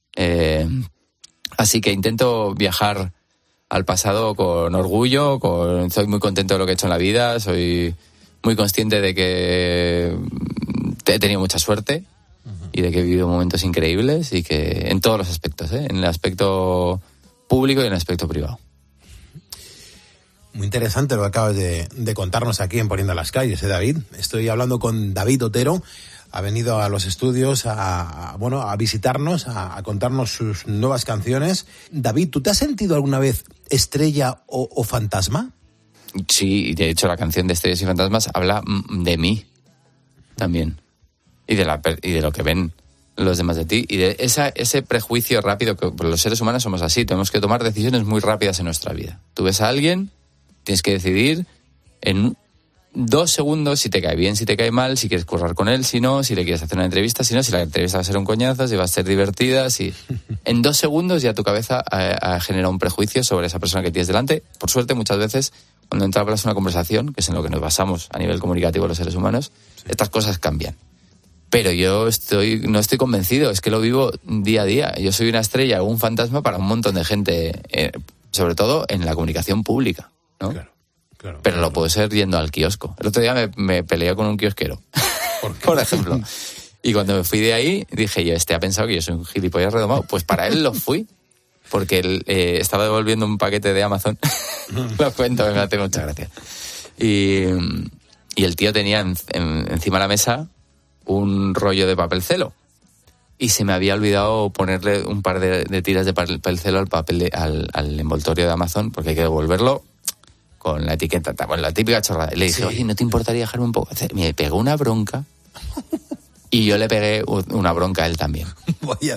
Así que intento viajar al pasado con orgullo, soy muy contento de lo que he hecho en la vida, soy muy consciente de que he tenido mucha suerte y de que he vivido momentos increíbles, y que en todos los aspectos, en el aspecto público y en el aspecto privado. Muy interesante lo que acabas de contarnos aquí en Poniendo las Calles, David. Estoy hablando con David Otero. Ha venido a los estudios a visitarnos, a contarnos sus nuevas canciones. David, ¿tú te has sentido alguna vez estrella o fantasma? Sí, de hecho la canción de Estrellas y Fantasmas habla de mí también. Y de lo que ven los demás de ti. Y de ese prejuicio rápido, que los seres humanos somos así. Tenemos que tomar decisiones muy rápidas en nuestra vida. Tú ves a alguien, tienes que decidir en 2 segundos si te cae bien, si te cae mal, si quieres currar con él, si no, si le quieres hacer una entrevista, si no, si la entrevista va a ser un coñazo, si va a ser divertida, si... En 2 segundos ya tu cabeza ha generado un prejuicio sobre esa persona que tienes delante. Por suerte, muchas veces, cuando entablas una conversación, que es en lo que nos basamos a nivel comunicativo los seres humanos, estas cosas cambian. Pero yo no estoy convencido, es que lo vivo día a día. Yo soy una estrella o un fantasma para un montón de gente, sobre todo en la comunicación pública, ¿no? Claro, pero lo puedo ser yendo al kiosco. El otro día me peleé con un kiosquero, por ejemplo. Y cuando me fui de ahí, dije yo, ha pensado que yo soy un gilipollas redomado. Pues para él lo fui, porque él estaba devolviendo un paquete de Amazon. Lo cuento, me hace mucha gracia. Y el tío tenía encima de la mesa un rollo de papel celo. Y se me había olvidado ponerle un par de tiras de papel celo al envoltorio de Amazon, porque hay que devolverlo con la etiqueta, bueno, la típica chorrada. Y le dije, oye, ¿no te importaría dejarme un poco? Me pegó una bronca y yo le pegué una bronca a él también. Vaya.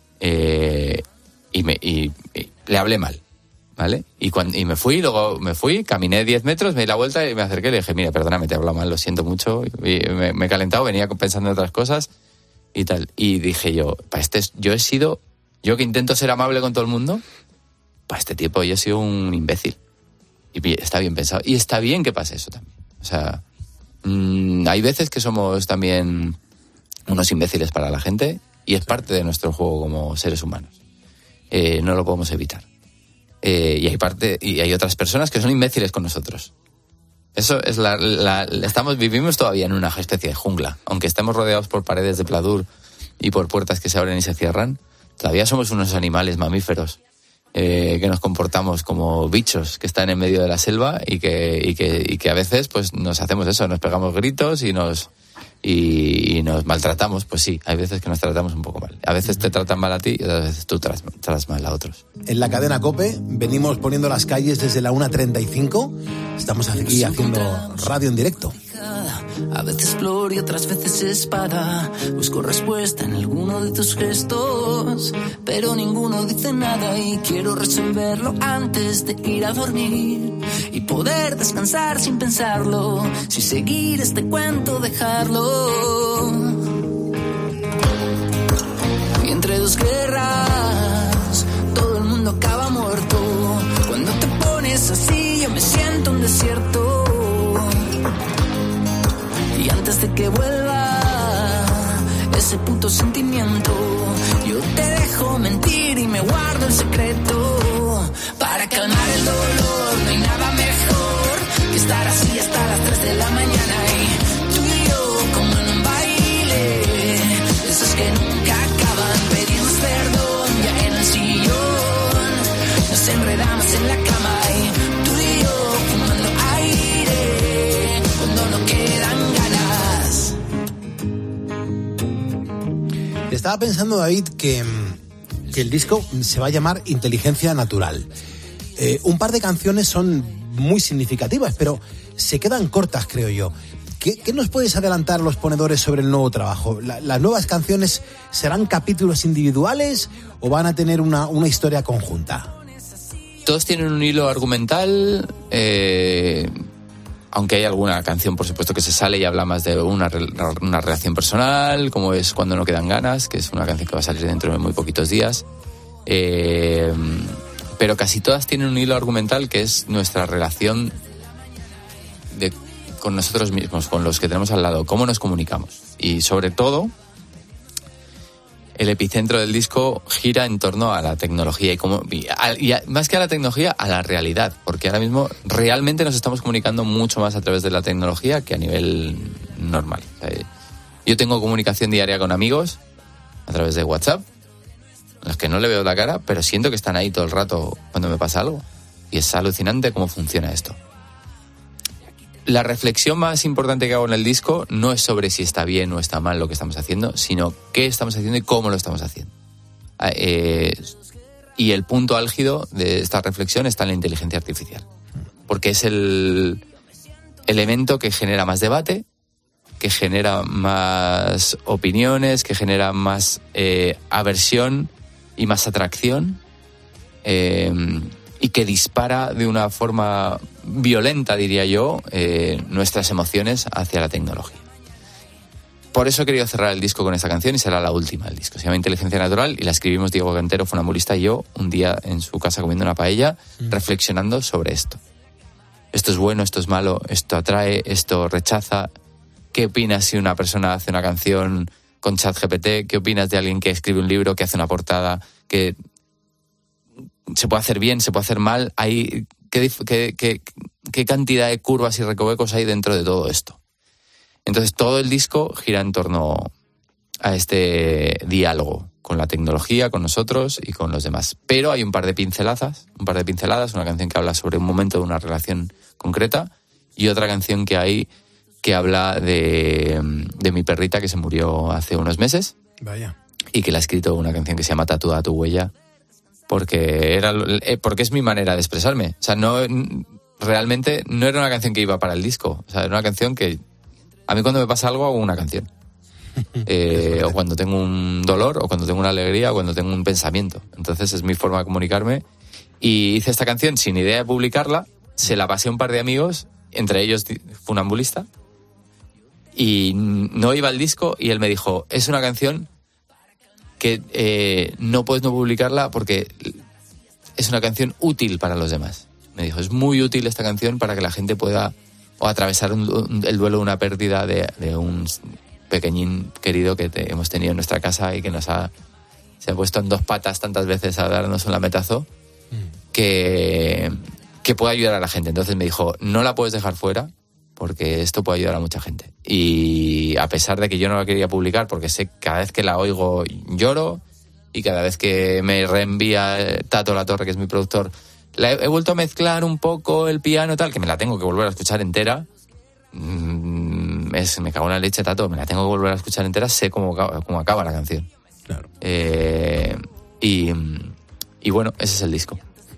Y le hablé mal, ¿vale? Y me fui, caminé 10 metros, me di la vuelta y me acerqué y le dije, mira, perdóname, te he hablado mal, lo siento mucho. Y me he calentado, venía pensando en otras cosas y tal. Y dije yo, yo que intento ser amable con todo el mundo, para este tipo yo he sido un imbécil. Y está bien pensado. Y está bien que pase eso también. O sea, hay veces que somos también unos imbéciles para la gente y es parte de nuestro juego como seres humanos. No lo podemos evitar. Y hay otras personas que son imbéciles con nosotros. Eso es vivimos todavía en una especie de jungla. Aunque estemos rodeados por paredes de pladur y por puertas que se abren y se cierran, todavía somos unos animales mamíferos. Que nos comportamos como bichos que están en medio de la selva y que a veces pues nos hacemos eso, nos pegamos gritos y nos maltratamos. Pues sí, hay veces que nos tratamos un poco mal. A veces te tratan mal a ti y otras veces tú tratas mal a otros. En la cadena COPE venimos poniendo las calles desde la 1:35. Estamos aquí haciendo radio en directo. A veces flor y otras veces espada. Busco respuesta en alguno de tus gestos, pero ninguno dice nada y quiero resolverlo antes de ir a dormir y poder descansar sin pensarlo, si seguir este cuento dejarlo. Y entre dos guerras todo el mundo acaba muerto. Cuando te pones así yo me siento un desierto. Y antes de que vuelva ese puto sentimiento, yo te dejo mentir y me guardo el secreto. Para calmar el dolor no hay nada mejor que estar así hasta las 3 de la mañana. Y tú y yo como en un baile, esos que nunca acaban. Pedimos perdón ya en el sillón, nos enredamos en la cama. Y tú y yo fumando aire cuando no quedan ganas. Estaba pensando, David, que el disco se va a llamar Inteligencia Natural. Un par de canciones son muy significativas, pero se quedan cortas, creo yo. ¿Qué nos puedes adelantar los ponedores sobre el nuevo trabajo? ¿Las nuevas canciones serán capítulos individuales o van a tener una historia conjunta? Todos tienen un hilo argumental, aunque hay alguna canción, por supuesto, que se sale y habla más de una relación personal, como es Cuando no quedan ganas, que es una canción que va a salir dentro de muy poquitos días. Pero casi todas tienen un hilo argumental que es nuestra relación con nosotros mismos, con los que tenemos al lado, cómo nos comunicamos. Y sobre todo, el epicentro del disco gira en torno a la tecnología y más que a la tecnología, a la realidad, porque ahora mismo realmente nos estamos comunicando mucho más a través de la tecnología que a nivel normal. Yo tengo comunicación diaria con amigos a través de WhatsApp, a los que no le veo la cara, pero siento que están ahí todo el rato cuando me pasa algo. Y es alucinante cómo funciona esto. La reflexión más importante que hago en el disco no es sobre si está bien o está mal lo que estamos haciendo, sino qué estamos haciendo y cómo lo estamos haciendo. Y el punto álgido de esta reflexión está en la inteligencia artificial. Porque es el elemento que genera más debate, que genera más opiniones, que genera más aversión y más atracción, y que dispara de una forma violenta, diría yo, nuestras emociones hacia la tecnología. Por eso he querido cerrar el disco con esta canción y será la última del disco. Se llama Inteligencia Natural y la escribimos Diego Cantero, funambulista, y yo un día en su casa comiendo una paella, reflexionando sobre esto. Esto es bueno, esto es malo, esto atrae, esto rechaza. ¿Qué opinas si una persona hace una canción con ChatGPT? ¿Qué opinas de alguien que escribe un libro, que hace una portada, que se puede hacer bien, se puede hacer mal? ¿Qué cantidad de curvas y recovecos hay dentro de todo esto? Entonces todo el disco gira en torno diálogo con la tecnología, con nosotros y con los demás. Pero hay un par de pinceladas, una canción que habla sobre un momento de una relación concreta y otra canción que hay que habla de mi perrita que se murió hace unos meses. Vaya. Y que le ha escrito una canción que se llama Tatúa tu huella porque es mi manera de expresarme. O sea, realmente no era una canción que iba para el disco. O sea, era una canción que a mí cuando me pasa algo hago una canción. O cuando tengo un dolor, o cuando tengo una alegría, o cuando tengo un pensamiento. Entonces es mi forma de comunicarme. Y hice esta canción sin idea de publicarla, se la pasé a un par de amigos, entre ellos Funambulista, y no iba al disco, y él me dijo, es una canción que no puedes no publicarla porque es una canción útil para los demás. Me dijo, es muy útil esta canción para que la gente pueda o atravesar el duelo de una pérdida de un pequeñín querido que hemos tenido en nuestra casa y que se ha puesto en dos patas tantas veces a darnos un lametazo que puede ayudar a la gente. Entonces me dijo, no la puedes dejar fuera porque esto puede ayudar a mucha gente. Y a pesar de que yo no la quería publicar porque sé que cada vez que la oigo lloro y cada vez que me reenvía Tato Latorre, que es mi productor, he vuelto a mezclar un poco el piano y tal, que me la tengo que volver a escuchar entera. Me cago en la leche, Tato, me la tengo que volver a escuchar entera, sé cómo acaba la canción. Claro. Y bueno, ese es el disco.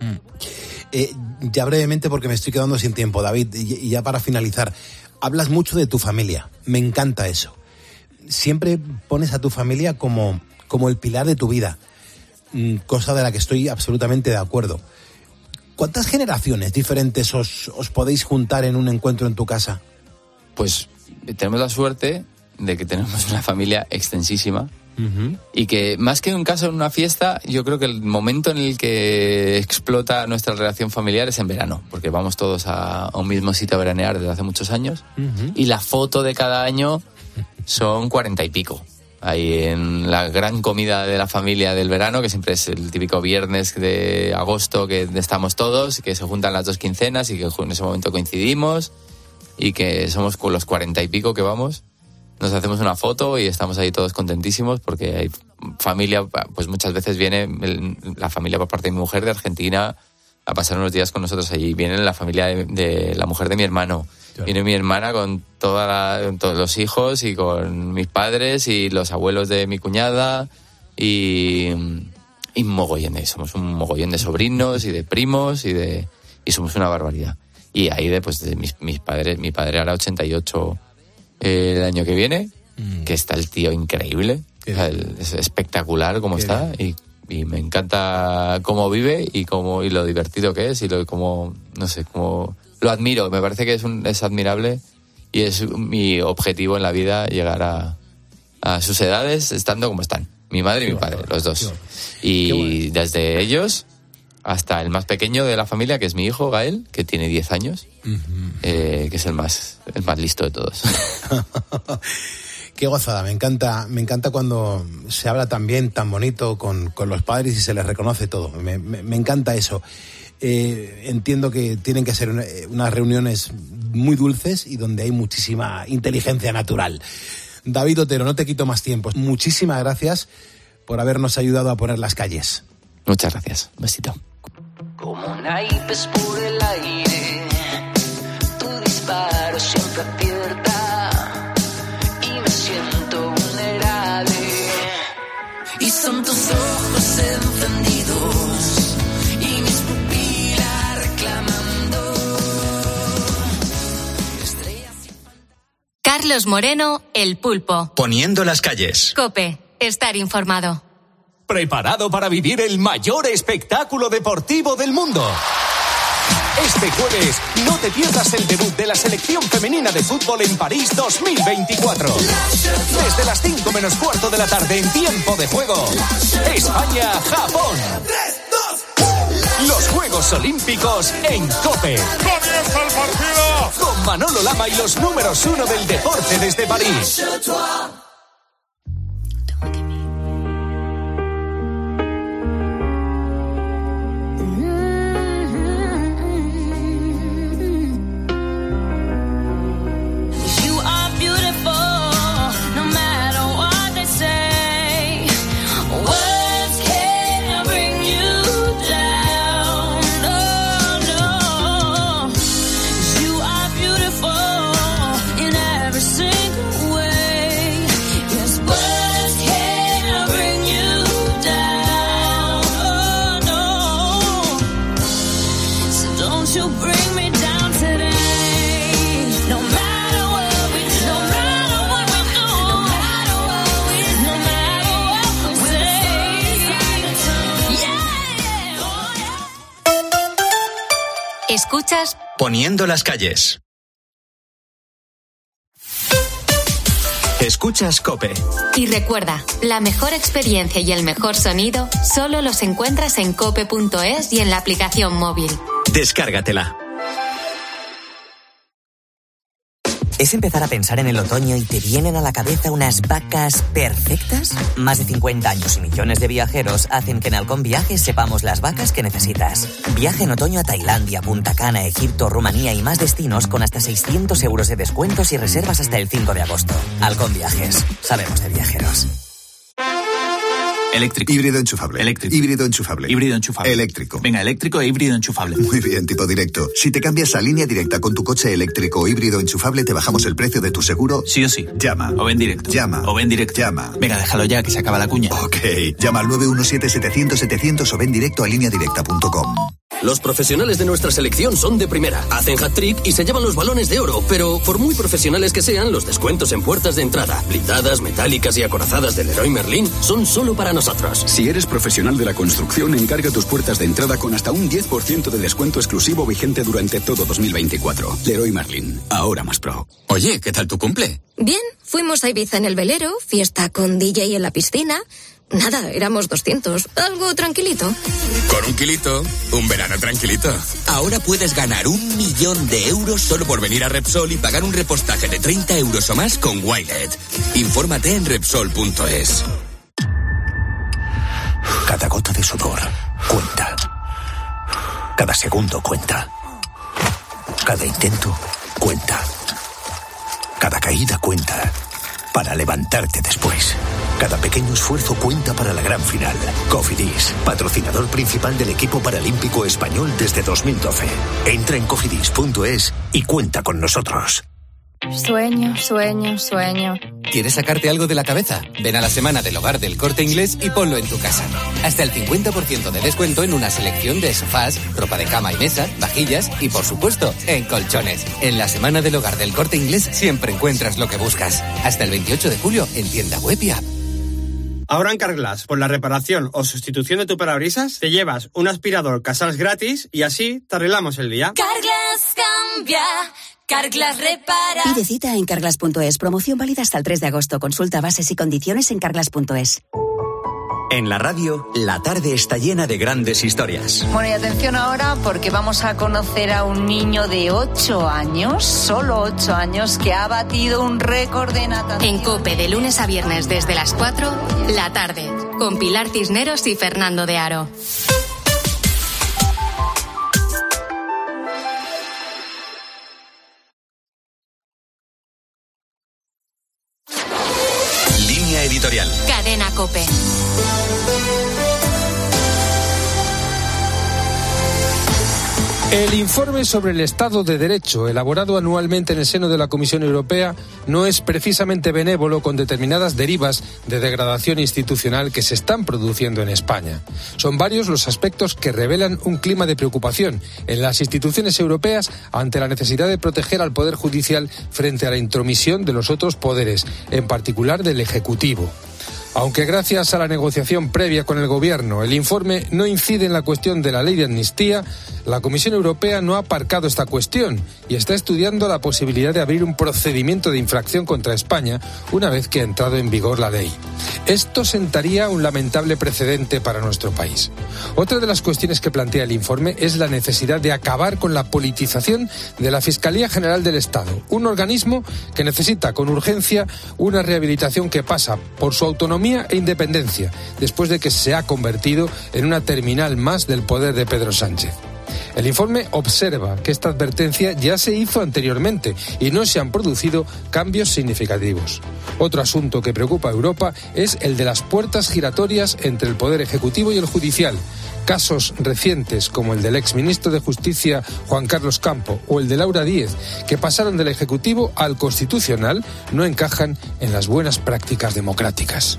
Ya brevemente, porque me estoy quedando sin tiempo, David, y ya para finalizar, hablas mucho de tu familia, me encanta eso. Siempre pones a tu familia como el pilar de tu vida, cosa de la que estoy absolutamente de acuerdo. ¿Cuántas generaciones diferentes os podéis juntar en un encuentro en tu casa? Pues tenemos la suerte de que tenemos una familia extensísima. Uh-huh. Y que más que un caso en una fiesta, yo creo que el momento en el que explota nuestra relación familiar es en verano, porque vamos todos a un mismo sitio a veranear desde hace muchos años. Uh-huh. Y la foto de cada año son 40 y pico. Ahí en la gran comida de la familia del verano, que siempre es el típico viernes de agosto que estamos todos, que se juntan las dos quincenas y que en ese momento coincidimos y que somos con los 40 y pico que vamos. Nos hacemos una foto y estamos ahí todos contentísimos porque hay familia, pues muchas veces viene la familia por parte de mi mujer de Argentina a pasar unos días con nosotros allí. Viene la familia de la mujer de mi hermano. Claro. Viene mi hermana con todos los hijos y con mis padres y los abuelos de mi cuñada y somos un mogollón de sobrinos y de primos y somos una barbaridad. Y ahí de mis padres, mi padre hará 88 el año que viene, que está el tío increíble, o sea, es espectacular cómo está y me encanta cómo vive y lo divertido que es y cómo lo admiro. Me parece que es admirable y es mi objetivo en la vida llegar a sus edades estando como están, mi madre y mi padre, los dos. Y desde ellos hasta el más pequeño de la familia, que es mi hijo, Gael, que tiene 10 años, que es el más listo de todos. Qué gozada, me encanta cuando se habla tan bien, tan bonito con los padres y se les reconoce todo. Me encanta eso. Entiendo que tienen que ser unas reuniones muy dulces y donde hay muchísima inteligencia natural. David Otero, no te quito más tiempo. Muchísimas gracias por habernos ayudado a poner las calles. Muchas gracias. Un besito. Como naipes por el aire, tu disparo siempre acierta y me siento vulnerable. Y son tus ojos encendidos y mis pupilas reclamando. Carlos Moreno, El Pulpo. Poniendo las calles. COPE, estar informado. ¿Preparado para vivir el mayor espectáculo deportivo del mundo? Este jueves no te pierdas el debut de la selección femenina de fútbol en París 2024. Desde las 5 menos cuarto de la tarde en tiempo de juego. España-Japón. Los Juegos Olímpicos en COPE. ¡Comienza el partido! Con Manolo Lama y los números 1 del deporte desde París. You are beautiful, no matter what they say. Escuchas Poniendo las calles. Escuchas COPE. y recuerda, la mejor experiencia y el mejor sonido solo los encuentras en cope.es y en la aplicación móvil. Descárgatela. ¿Es empezar a pensar en el otoño y te vienen a la cabeza unas vacas perfectas? Más de 50 años y millones de viajeros hacen que en Halcón Viajes sepamos las vacas que necesitas. Viaja en otoño a Tailandia, Punta Cana, Egipto, Rumanía y más destinos con hasta 600 euros de descuentos y reservas hasta el 5 de agosto. Halcón Viajes. Sabemos de viajeros. Eléctrico. Híbrido enchufable. Eléctrico. Híbrido enchufable. Híbrido enchufable. Eléctrico. Venga, eléctrico e híbrido enchufable. Muy bien, tipo directo. Si te cambias a Línea Directa con tu coche eléctrico o híbrido enchufable, te bajamos el precio de tu seguro. Sí o sí. Llama. O ven directo. Llama. O ven directo. Llama. Venga, déjalo ya, que se acaba la cuña. Ok. Llama al 917-700-700 o ven directo a lineadirecta.com. Los profesionales de nuestra selección son de primera. Hacen hat-trick y se llevan los balones de oro. Pero, por muy profesionales que sean, los descuentos en puertas de entrada, blindadas, metálicas y acorazadas del Leroy Merlin son solo para nosotros. Si eres profesional de la construcción, encarga tus puertas de entrada con hasta un 10% de descuento exclusivo vigente durante todo 2024. Leroy Merlin, ahora más pro. Oye, ¿qué tal tu cumple? Bien, fuimos a Ibiza en el velero, fiesta con DJ en la piscina. Nada, éramos 200. Algo tranquilito. Con un kilito, un verano tranquilito. Ahora puedes ganar 1 millón de euros solo por venir a Repsol y pagar un repostaje de 30 euros o más con Wilet. Infórmate en Repsol.es. Cada gota de sudor cuenta. Cada segundo cuenta. Cada intento cuenta. Cada caída cuenta. Para levantarte después. Cada pequeño esfuerzo cuenta para la gran final. Cofidis, patrocinador principal del equipo paralímpico español desde 2012. Entra en cofidis.es y cuenta con nosotros. Sueño, sueño, sueño. ¿Quieres sacarte algo de la cabeza? Ven a la semana del hogar del Corte Inglés y ponlo en tu casa. Hasta el 50% de descuento en una selección de sofás, ropa de cama y mesa, vajillas y, por supuesto, en colchones. En la semana del hogar del Corte Inglés siempre encuentras lo que buscas. Hasta el 28 de julio en tienda web y app. Ahora en Carglass, por la reparación o sustitución de tu parabrisas, te llevas un aspirador Casals gratis y así te arreglamos el día. Carglass cambia. Carglass repara. Pide cita en carglass.es. Promoción válida hasta el 3 de agosto. Consulta bases y condiciones en carglass.es. En la radio, la tarde está llena de grandes historias. Bueno, y atención ahora porque vamos a conocer a un niño de 8 años, solo 8 años, que ha batido un récord de natación. En COPE, de lunes a viernes desde las 4, la tarde, con Pilar Cisneros y Fernando de Aro. Línea editorial. Cadena COPE. El informe sobre el Estado de Derecho, elaborado anualmente en el seno de la Comisión Europea, no es precisamente benévolo con determinadas derivas de degradación institucional que se están produciendo en España. Son varios los aspectos que revelan un clima de preocupación en las instituciones europeas ante la necesidad de proteger al Poder Judicial frente a la intromisión de los otros poderes, en particular del Ejecutivo. Aunque gracias a la negociación previa con el Gobierno el informe no incide en la cuestión de la ley de amnistía, la Comisión Europea no ha aparcado esta cuestión y está estudiando la posibilidad de abrir un procedimiento de infracción contra España una vez que ha entrado en vigor la ley. Esto sentaría un lamentable precedente para nuestro país. Otra de las cuestiones que plantea el informe es la necesidad de acabar con la politización de la Fiscalía General del Estado, un organismo que necesita con urgencia una rehabilitación que pasa por su autonomía e independencia, después de que se ha convertido en una terminal más del poder de Pedro Sánchez. El informe observa que esta advertencia ya se hizo anteriormente y no se han producido cambios significativos. Otro asunto que preocupa a Europa es el de las puertas giratorias entre el Poder Ejecutivo y el Judicial. Casos recientes como el del exministro de Justicia Juan Carlos Campo o el de Laura Díez, que pasaron del Ejecutivo al Constitucional, no encajan en las buenas prácticas democráticas.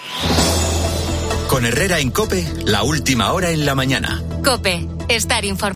Con Herrera en COPE, la última hora en la mañana. COPE, estar informado.